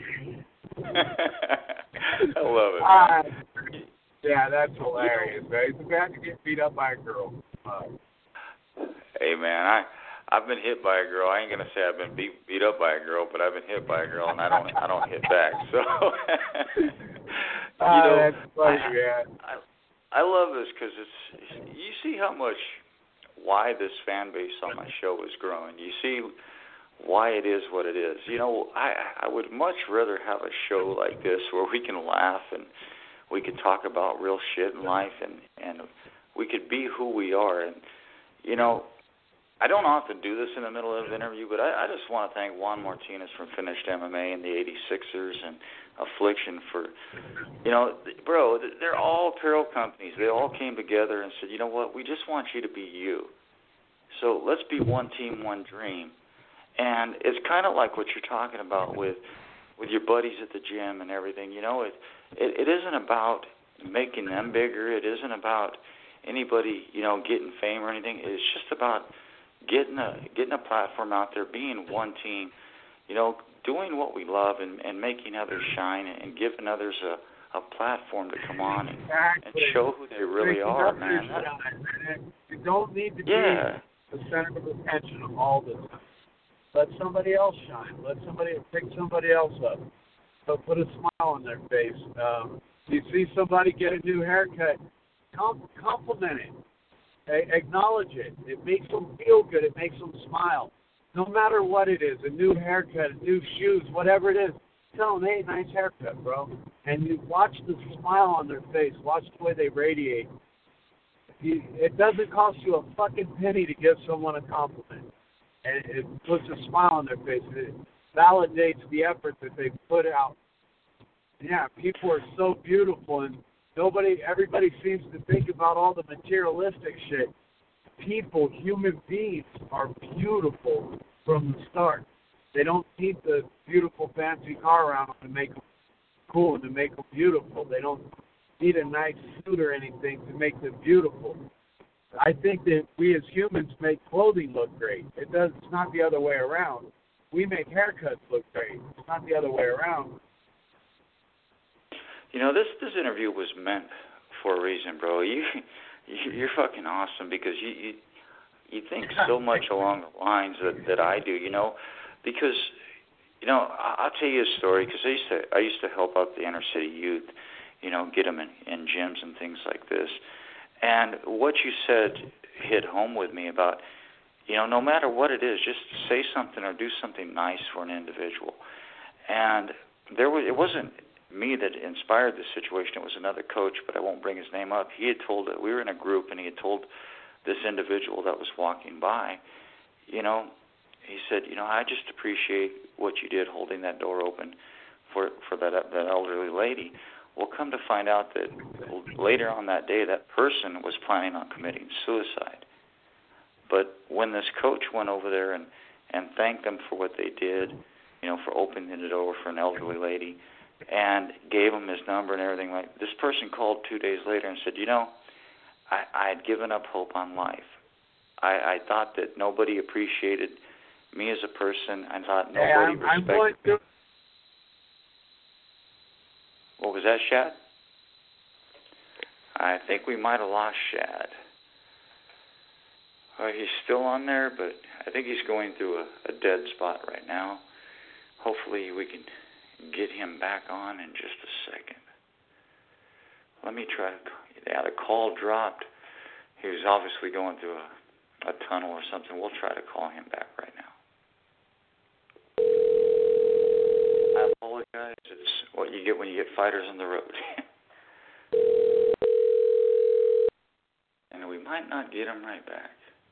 I love it. Uh, yeah, that's hilarious, man. It's bad to get beat up by a girl. Uh, hey, man, I. I've been hit by a girl. I ain't gonna say I've been beat beat up by a girl, but I've been hit by a girl, and I don't I don't hit back. So you uh, know, that's funny, I, man. I, I love this because it's you see how much why this fan base on my show is growing. You see why it is what it is. You know, I I would much rather have a show like this where we can laugh and we could talk about real shit in life and and we could be who we are. And you know, I don't often do this in the middle of an interview, but I, I just want to thank Juan Martinez from Finished M M A and the eighty-sixers and Affliction for, you know, bro, they're all apparel companies. They all came together and said, you know what, we just want you to be you. So let's be one team, one dream. And it's kind of like what you're talking about with with your buddies at the gym and everything. You know, it, it, it isn't about making them bigger. It isn't about anybody, you know, getting fame or anything. It's just about getting a getting a platform out there, being one team, you know, doing what we love and, and making others shine and giving others a, a platform to come on and, exactly. and show who they really are, man. That, you don't need to yeah. be the center of attention all the time. Let somebody else shine. Let somebody pick somebody else up. So put a smile on their face. Um, you see somebody get a new haircut, com- compliment it. A- acknowledge it. It makes them feel good. It makes them smile. No matter what it is, a new haircut, new shoes, whatever it is, tell them, hey, nice haircut, bro. And you watch the smile on their face. Watch the way they radiate. You, it doesn't cost you a fucking penny to give someone a compliment. And it puts a smile on their face. It validates the effort that they put out. Yeah, people are so beautiful, and nobody, everybody seems to think about all the materialistic shit. People, human beings, are beautiful from the start. They don't need the beautiful fancy car around them to make them cool and to make them beautiful. They don't need a nice suit or anything to make them beautiful. I think that we as humans make clothing look great. It does. It's not the other way around. We make haircuts look great. It's not the other way around. You know, this this interview was meant for a reason, bro. You you're fucking awesome because you you, you think so much along the lines that, that I do. You know, because you know I'll tell you a story because I used to I used to help out the inner city youth. You know, get them in, in gyms and things like this. And what you said hit home with me about, you know, no matter what it is, just say something or do something nice for an individual. And there was, it wasn't me that inspired this situation. It was another coach, but I won't bring his name up. He had told, we were in a group, and he had told this individual that was walking by, you know, he said, you know, I just appreciate what you did holding that door open for for that that elderly lady. Well, come to find out that later on that day, that person was planning on committing suicide. But when this coach went over there and, and thanked them for what they did, you know, for opening the door for an elderly lady, and gave him his number and everything, like this person called two days later and said, you know, I, I had given up hope on life. I, I thought that nobody appreciated me as a person. I thought nobody hey, I'm, respected I'm going to- me. What was that, Shad? I think we might have lost Shad. Uh, he's still on there, but I think he's going through a, a dead spot right now. Hopefully we can get him back on in just a second. Let me try to... Yeah, the call dropped. He was obviously going through a, a tunnel or something. We'll try to call him back right now. I apologize. It's what you get when you get fighters on the road. And we might not get him right back.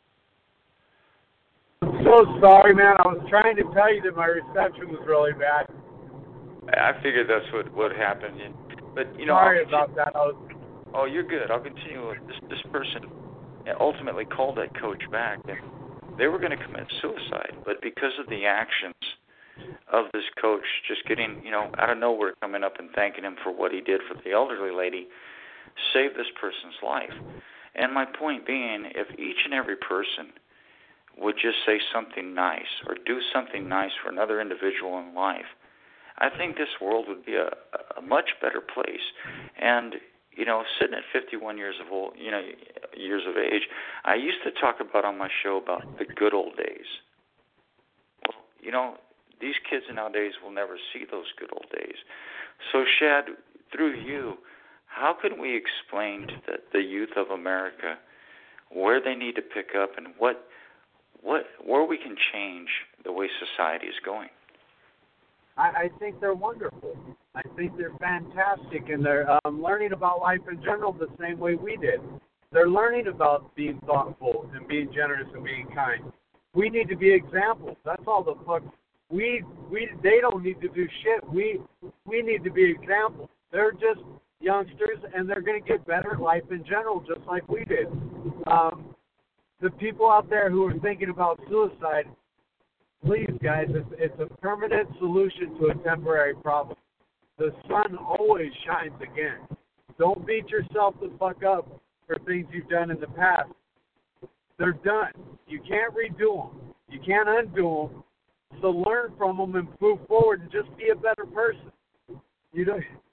I'm so sorry, man. I was trying to tell you that my reception was really bad. I figured that's what, what happened. But, you know... Sorry about that. I was... Oh, you're good. I'll continue. This, this person ultimately called that coach back, and they were going to commit suicide. But because of the actions of this coach just getting, you know, out of nowhere coming up and thanking him for what he did for the elderly lady, saved this person's life. And my point being, if each and every person would just say something nice or do something nice for another individual in life, I think this world would be a, a much better place. And, you know, sitting at fifty-one years of old, you know, years of age, I used to talk about on my show about the good old days. Well, you know, these kids nowadays will never see those good old days. So, Shad, through you, how can we explain to the, the youth of America where they need to pick up and what, what, where we can change the way society is going? I, I think they're wonderful. I think they're fantastic, and they're um, learning about life in general the same way we did. They're learning about being thoughtful and being generous and being kind. We need to be examples. That's all the fuck. We we they don't need to do shit. We we need to be examples. They're just youngsters, and they're going to get better at life in general, just like we did. Um, the people out there who are thinking about suicide, please, guys, it's, it's a permanent solution to a temporary problem. The sun always shines again. Don't beat yourself the fuck up for things you've done in the past. They're done. You can't redo them. You can't undo them. So learn from them and move forward and just be a better person. You don't,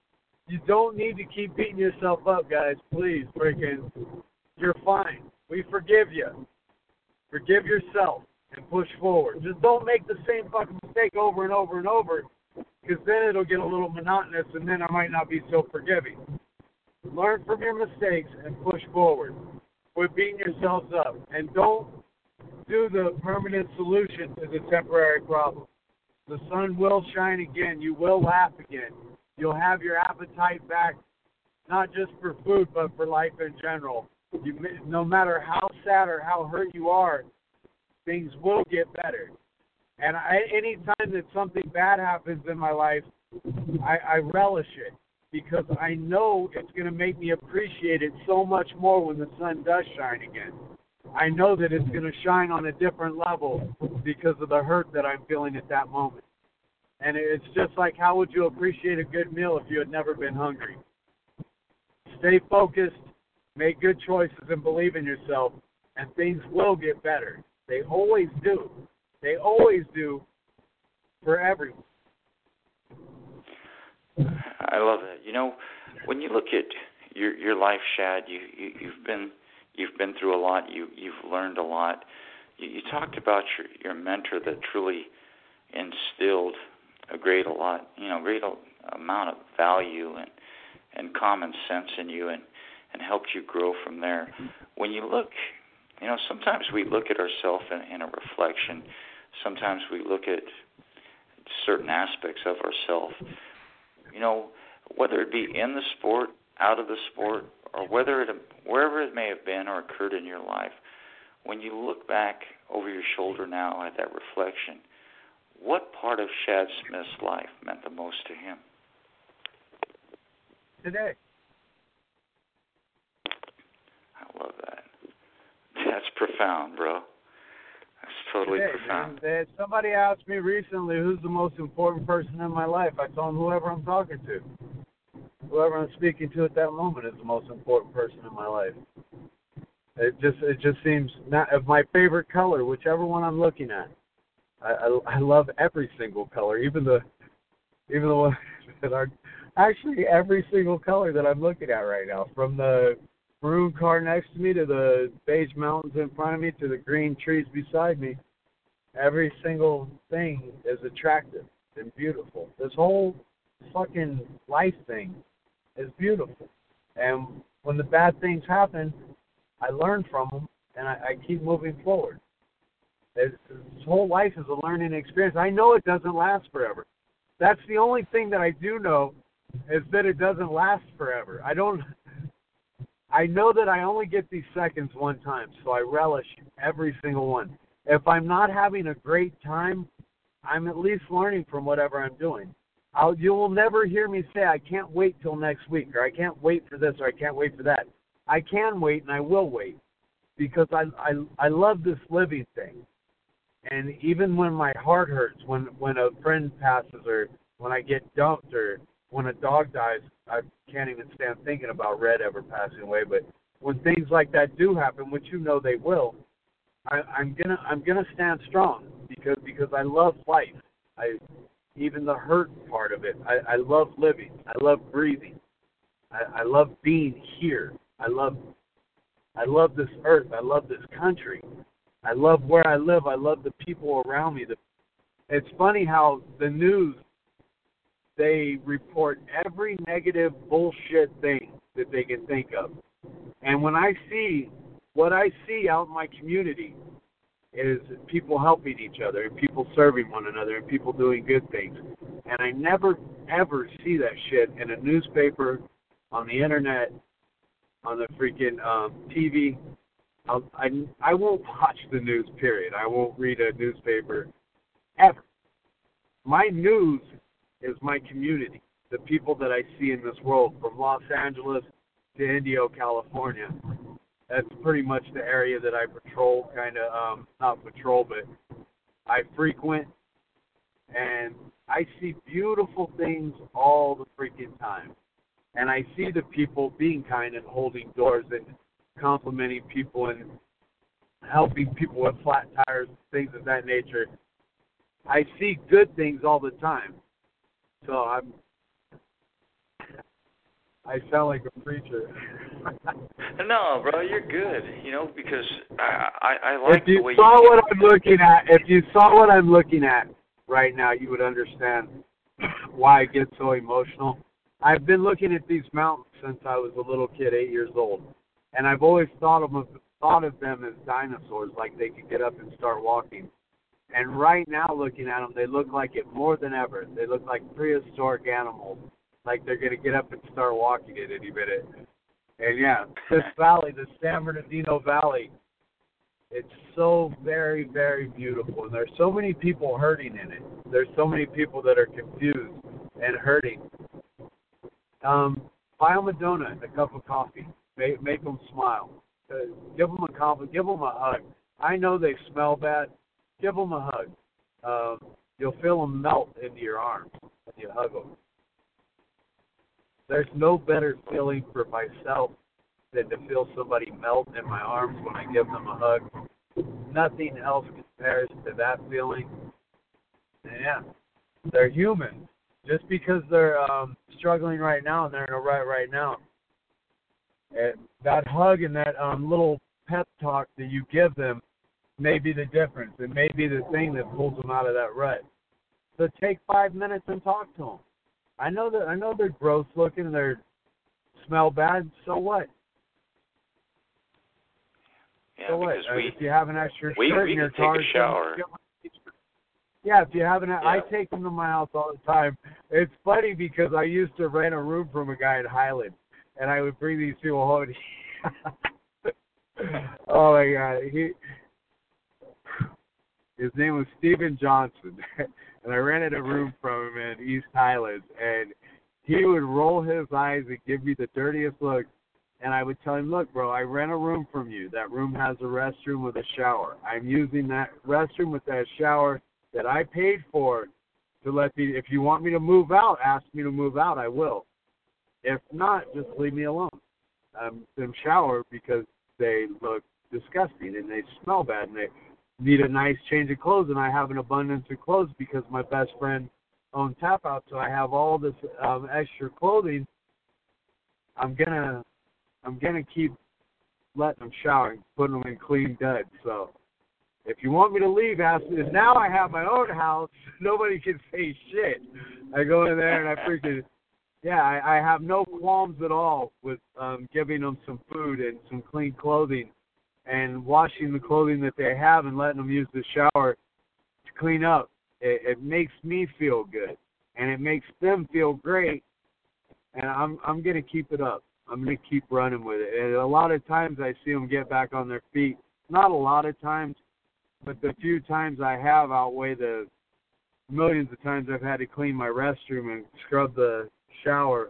you don't need to keep beating yourself up, guys. Please, freaking, you're fine. We forgive you. Forgive yourself and push forward. Just don't make the same fucking mistake over and over and over, because then it'll get a little monotonous, and then I might not be so forgiving. Learn from your mistakes and push forward. Quit beating yourselves up. And don't do the permanent solution to the temporary problem. The sun will shine again. You will laugh again. You'll have your appetite back, not just for food, but for life in general. You, no matter how sad or how hurt you are, things will get better. And I, any time that something bad happens in my life, I, I relish it, because I know it's going to make me appreciate it so much more when the sun does shine again. I know that it's going to shine on a different level because of the hurt that I'm feeling at that moment. And it's just like, how would you appreciate a good meal if you had never been hungry? Stay focused, make good choices, and believe in yourself, and things will get better. They always do. They always do for everyone. I love that. You know, when you look at your your life, Shad, you, you you've been you've been through a lot. You you've learned a lot. You, you talked about your your mentor that truly instilled a great a lot, you know, great amount of value and and common sense in you, and and helped you grow from there. When you look, you know, sometimes we look at ourselves in, in a reflection. Sometimes we look at certain aspects of ourselves. You know, whether it be in the sport, out of the sport, or whether it, wherever it may have been or occurred in your life, when you look back over your shoulder now at that reflection, what part of Shad Smith's life meant the most to him? Today. I love that. That's profound, bro. That's totally Today, profound. Man, somebody asked me recently, who's the most important person in my life? I told them whoever I'm talking to. Whoever I'm speaking to at that moment is the most important person in my life. It just it just seems not of my favorite color, whichever one I'm looking at. I, I, I love every single color, even the even the ones that are actually every single color that I'm looking at right now, from the maroon car next to me to the beige mountains in front of me to the green trees beside me. Every single thing is attractive and beautiful. This whole fucking life thing is beautiful. And when the bad things happen, I learn from them, and I, I keep moving forward. It's, this whole life is a learning experience. I know it doesn't last forever. That's the only thing that I do know, is that it doesn't last forever. I don't... I know that I only get these seconds one time, so I relish every single one. If I'm not having a great time, I'm at least learning from whatever I'm doing. I'll, you will never hear me say, I can't wait till next week, or I can't wait for this, or I can't wait for that. I can wait, and I will wait, because I, I, I love this living thing. And even when my heart hurts, when, when a friend passes, or when I get dumped, or when a dog dies, I can't even stand thinking about Red ever passing away. But when things like that do happen, which you know they will, I, I'm gonna I'm gonna stand strong because because I love life. I even the hurt part of it. I, I love living. I love breathing. I, I love being here. I love I love this earth. I love this country. I love where I live. I love the people around me. The, it's funny how the news, they report every negative bullshit thing that they can think of. And when I see, what I see out in my community is people helping each other, and people serving one another, and people doing good things. And I never, ever see that shit in a newspaper, on the internet, on the freaking um, T V. I'll, I, I won't watch the news, period. I won't read a newspaper, ever. My news is my community, the people that I see in this world, from Los Angeles to Indio, California. That's pretty much the area that I patrol, kind of, um, not patrol, but I frequent, and I see beautiful things all the freaking time. And I see the people being kind and holding doors and complimenting people and helping people with flat tires, things of that nature. I see good things all the time. So I'm I sound like a preacher. No, bro, you're good. You know, because I I, I like if you the way saw you what I'm looking at, if you saw what I'm looking at right now, you would understand why I get so emotional. I've been looking at these mountains since I was a little kid, eight years old, and I've always thought of them, thought of them as dinosaurs, like they could get up and start walking. And right now, looking at them, they look like it more than ever. They look like prehistoric animals, like they're going to get up and start walking at any minute. And yeah, this valley, the San Bernardino Valley, it's so very, very beautiful. And there's so many people hurting in it. There's so many people that are confused and hurting. Um, buy them a donut, a cup of coffee. Make, make them smile. Uh, give them a compliment. Give them a hug. I know they smell bad. Give them a hug. Um, you'll feel them melt into your arms when you hug them. There's no better feeling for myself than to feel somebody melt in my arms when I give them a hug. Nothing else compares to that feeling. And yeah, they're human. Just because they're um, struggling right now and they're in a rut right now, and that hug and that um, little pep talk that you give them may be the difference. It may be the thing that pulls them out of that rut. So take five minutes and talk to them. I know that I know they're gross looking and they smell bad. So what? Yeah, so what? because we, if you have an extra we, shirt we in your can car, take a shower. Yeah, if you have an, Yeah. I take them to my house all the time. It's funny because I used to rent a room from a guy in Highland, and I would bring these people home. Oh my God, he. His name was Stephen Johnson, and I rented a room from him in East Highlands, and he would roll his eyes and give me the dirtiest look, and I would tell him, look, bro, I rent a room from you. That room has a restroom with a shower. I'm using that restroom with that shower that I paid for to let me, if you want me to move out, ask me to move out, I will. If not, just leave me alone. Um, them shower because they look disgusting and they smell bad and they need a nice change of clothes, and I have an abundance of clothes because my best friend owns Tap Out, so I have all this um, extra clothing. I'm gonna, I'm gonna keep letting them shower and putting them in clean duds. So if you want me to leave, ask me. Now I have my own house. Nobody can say shit. I go in there and I freaking, yeah, I, I have no qualms at all with um, giving them some food and some clean clothing and washing the clothing that they have and letting them use the shower to clean up. It, it makes me feel good, and it makes them feel great, and I'm I'm going to keep it up. I'm going to keep running with it. And a lot of times I see them get back on their feet. Not a lot of times, but the few times I have outweigh the millions of times I've had to clean my restroom and scrub the shower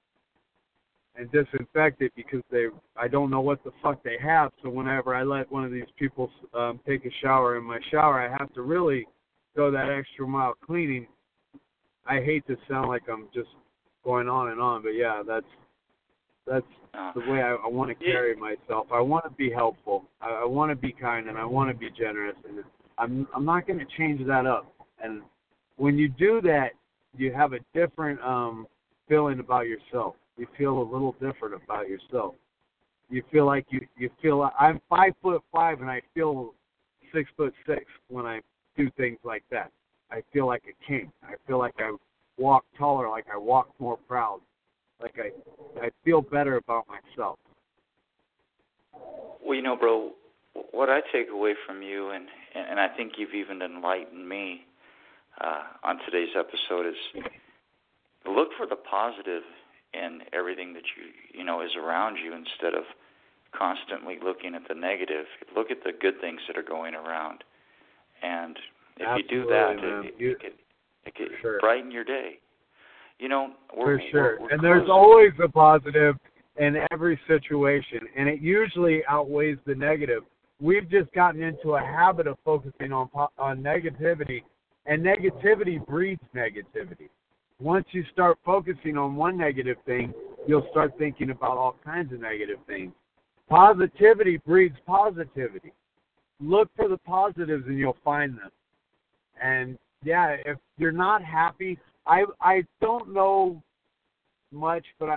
and disinfect it because they I don't know what the fuck they have. So whenever I let one of these people um, take a shower in my shower, I have to really go that extra mile cleaning. I hate to sound like I'm just going on and on, but yeah, that's that's the way I, I want to carry myself. I want to be helpful. I, I want to be kind, and I want to be generous, and I'm I'm not going to change that up. And when you do that, you have a different um, feeling about yourself. You feel a little different about yourself. You feel like you, you feel I'm five foot five and I feel six foot six when I do things like that. I feel like a king. I feel like I walk taller, like I walk more proud. Like I, I feel better about myself. Well, you know, bro, what I take away from you, and, and I think you've even enlightened me uh, on today's episode, is look for the positive in everything that you you know is around you instead of constantly looking at the negative. Look at the good things that are going around, and if Absolutely, you do that, man. it, you, it, it, it can sure. brighten your day. You know, we're, for sure. we're, we're and close. there's always a positive in every situation, and it usually outweighs the negative. We've just gotten into a habit of focusing on on negativity, and negativity breeds negativity. Once you start focusing on one negative thing, you'll start thinking about all kinds of negative things. Positivity breeds positivity. Look for the positives and you'll find them. And, yeah, if you're not happy, I I don't know much, but I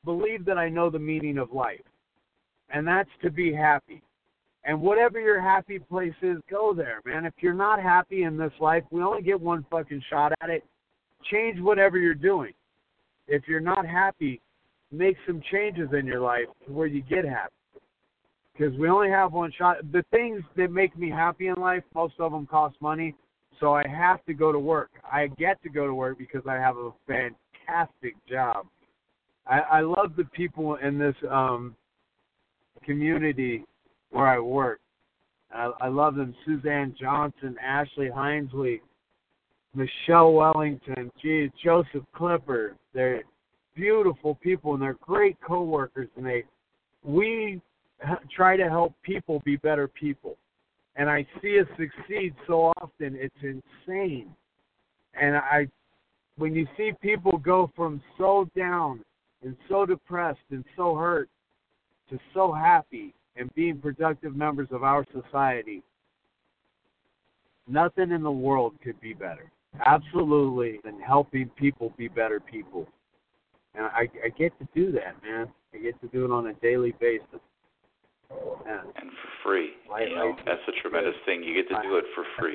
believe that I know the meaning of life, and that's to be happy. And whatever your happy place is, go there, man. If you're not happy in this life, we only get one fucking shot at it. Change whatever you're doing. If you're not happy, make some changes in your life to where you get happy. Because we only have one shot. The things that make me happy in life, most of them cost money, so I have to go to work. I get to go to work because I have a fantastic job. I, I love the people in this um, community where I work. I, I love them. Suzanne Johnson, Ashley Hinesley, Michelle Wellington, geez, Joseph Clipper. They're beautiful people, and they're great coworkers. And they, we try to help people be better people. And I see us succeed so often, it's insane. And I, when you see people go from so down and so depressed and so hurt to so happy and being productive members of our society, nothing in the world could be better. Absolutely, than helping people be better people. And I, I get to do that, man. I get to do it on a daily basis. Yeah. And for free. I, you know, I, that's a tremendous thing. You get to do it for free.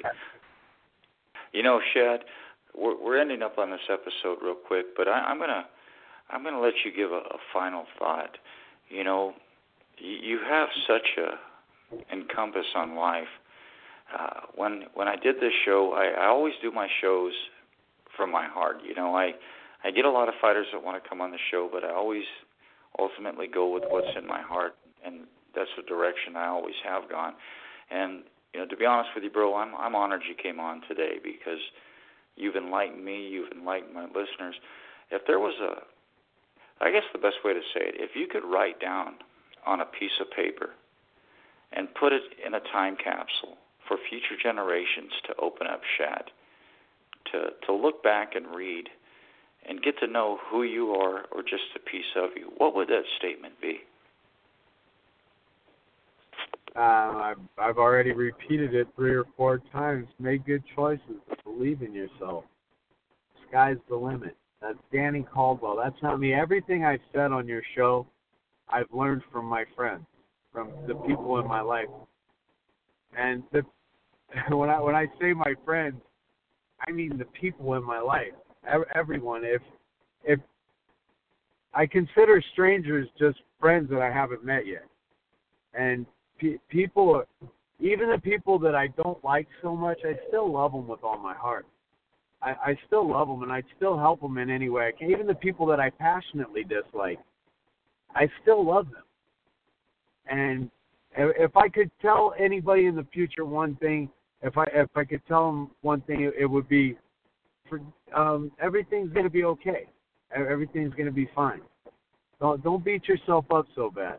You know, Shad, we're, we're ending up on this episode real quick, but I, I'm gonna I'm gonna let you give a, a final thought. You know, you, you have such a encompass on life. Uh, when when I did this show, I, I always do my shows from my heart. You know, I I get a lot of fighters that want to come on the show, but I always ultimately go with what's in my heart, and that's the direction I always have gone. And you know, to be honest with you, bro, I'm I'm honored you came on today because you've enlightened me, you've enlightened my listeners. If there was a, I guess the best way to say it, if you could write down on a piece of paper and put it in a time capsule for future generations to open up, Shad, to to look back and read and get to know who you are or just a piece of you, what would that statement be? Uh, I've, I've already repeated it three or four times. Make good choices. Believe in yourself. Sky's the limit. That's Danny Caldwell. That's not me. Everything I've said on your show, I've learned from my friends, from the people in my life. And the, when I when I say my friends, I mean the people in my life. Everyone. If if I consider strangers just friends that I haven't met yet, and pe- people, even the people that I don't like so much, I still love them with all my heart. I, I still love them, and I still help them in any way I can. Even the people that I passionately dislike, I still love them. And if I could tell anybody in the future one thing, if I if I could tell them one thing, it, it would be, for, um, everything's going to be okay. Everything's going to be fine. Don't don't beat yourself up so bad.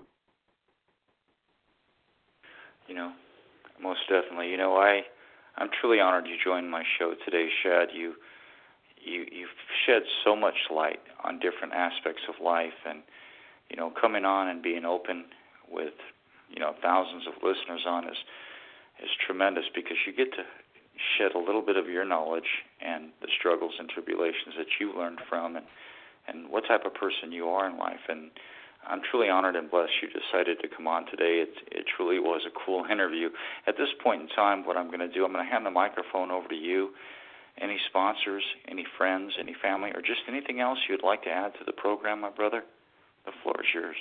You know, most definitely. You know, I I'm truly honored you joined my show today, Shad. You you you've shed so much light on different aspects of life, and you know, coming on and being open with you know thousands of listeners on is is tremendous because you get to shed a little bit of your knowledge and the struggles and tribulations that you learned from, and and what type of person you are in life. And I'm truly honored and blessed you decided to come on today. It it truly was a cool interview. At this point in time, what I'm going to do, I'm going to hand the microphone over to you. Any sponsors, any friends, any family, or just anything else you'd like to add to the program, my brother? The floor is yours.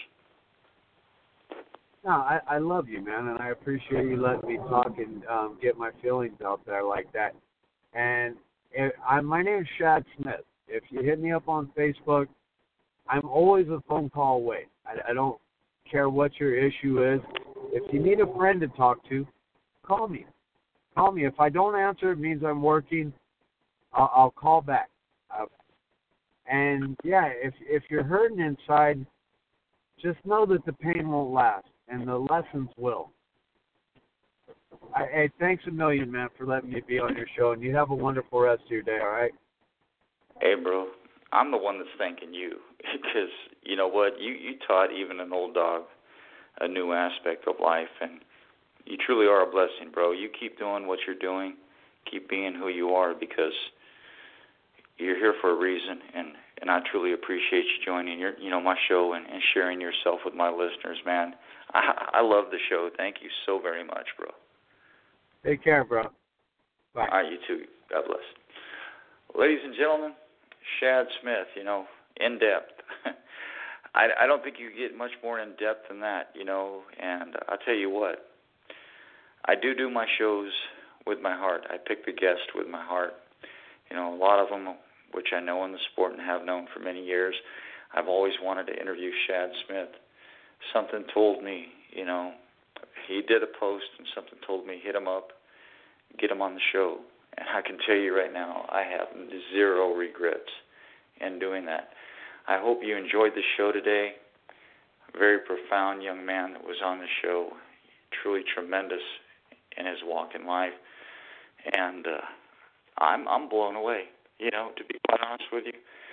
No, I, I love you, man, and I appreciate you letting me talk and um, get my feelings out there like that. And it, I, my name is Shad Smith. If you hit me up on Facebook, I'm always a phone call away. I, I don't care what your issue is. If you need a friend to talk to, call me. Call me. If I don't answer, it means I'm working. I'll, I'll call back. Uh, and, yeah, if if you're hurting inside, just know that the pain won't last, and the lessons will. I, hey, thanks a million, man, for letting me be on your show, and you have a wonderful rest of your day, all right? Hey, bro, I'm the one that's thanking you because, you know what, you, you taught even an old dog a new aspect of life, and you truly are a blessing, bro. You keep doing what you're doing. Keep being who you are because you're here for a reason, and and I truly appreciate you joining your, you know, my show and, and sharing yourself with my listeners, man. I, I love the show. Thank you so very much, bro. Take care, bro. Bye. All right, you too. God bless. Ladies and gentlemen, Shad Smith, you know, in depth. I, I don't think you get much more in depth than that, you know, and I'll tell you what, I do do my shows with my heart. I pick the guest with my heart. You know, a lot of them, which I know in the sport and have known for many years, I've always wanted to interview Shad Smith. Something told me, you know, he did a post and something told me, hit him up, get him on the show. And I can tell you right now, I have zero regrets in doing that. I hope you enjoyed the show today. A very profound young man that was on the show, truly tremendous in his walk in life. And uh, I'm I'm blown away. You know, to be quite honest with you,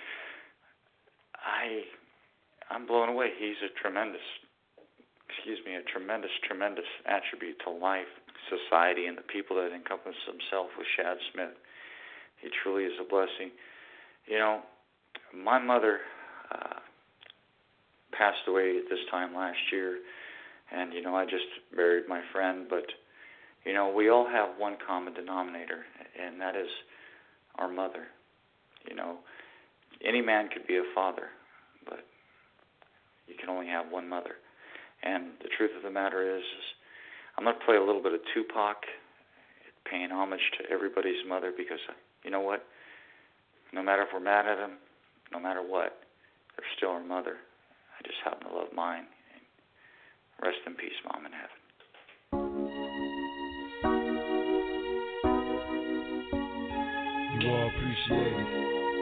I I'm blown away. He's a tremendous, excuse me, a tremendous, tremendous attribute to life, society, and the people that encompass himself with Shad Smith. He truly is a blessing. You know, my mother uh, passed away at this time last year, and, you know, I just buried my friend, but, you know, we all have one common denominator, and that is our mother. You know, any man could be a father, but you can only have one mother. And the truth of the matter is, is I'm going to play a little bit of Tupac, paying homage to everybody's mother, because, you know what? No matter if we're mad at them, no matter what, they're still our mother. I just happen to love mine. Rest in peace, Mom in heaven. You all appreciate it.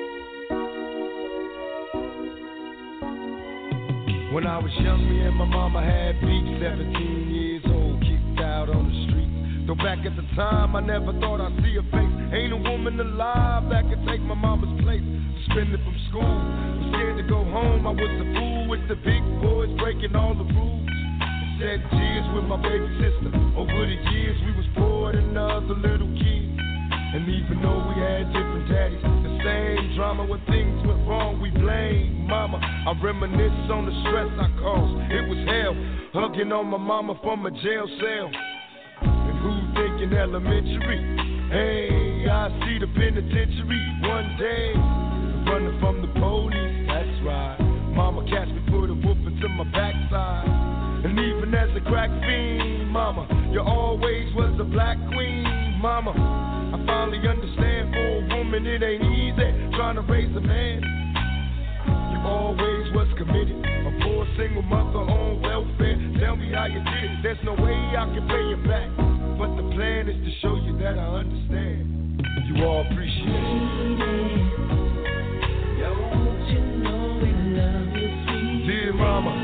When I was young, me and my mama had beef, seventeen years old, kicked out on the street. Though back at the time, I never thought I'd see her face. Ain't a woman alive that could take my mama's place. Suspended from school, was scared to go home. I was a fool with the big boys, breaking all the rules. Shed tears with my baby sister. Over the years, we was poor than other little kids. And even though we had different daddies, the same drama when things went wrong, we blame mama. I reminisce on the stress I caused. It was hell, hugging on my mama from a jail cell. And who thinking elementary? Hey, I see the penitentiary one day. Running from the police, that's right. Mama catch me, put a whooping to my backside. And even as a crack fiend, mama, you always was a black queen, mama. I finally understand, for a woman it ain't easy trying to raise a man. You always was committed, a poor single mother on welfare. Tell me how you did it, there's no way I can pay you back. But the plan is to show you that I understand. You all appreciate it. Dear mama,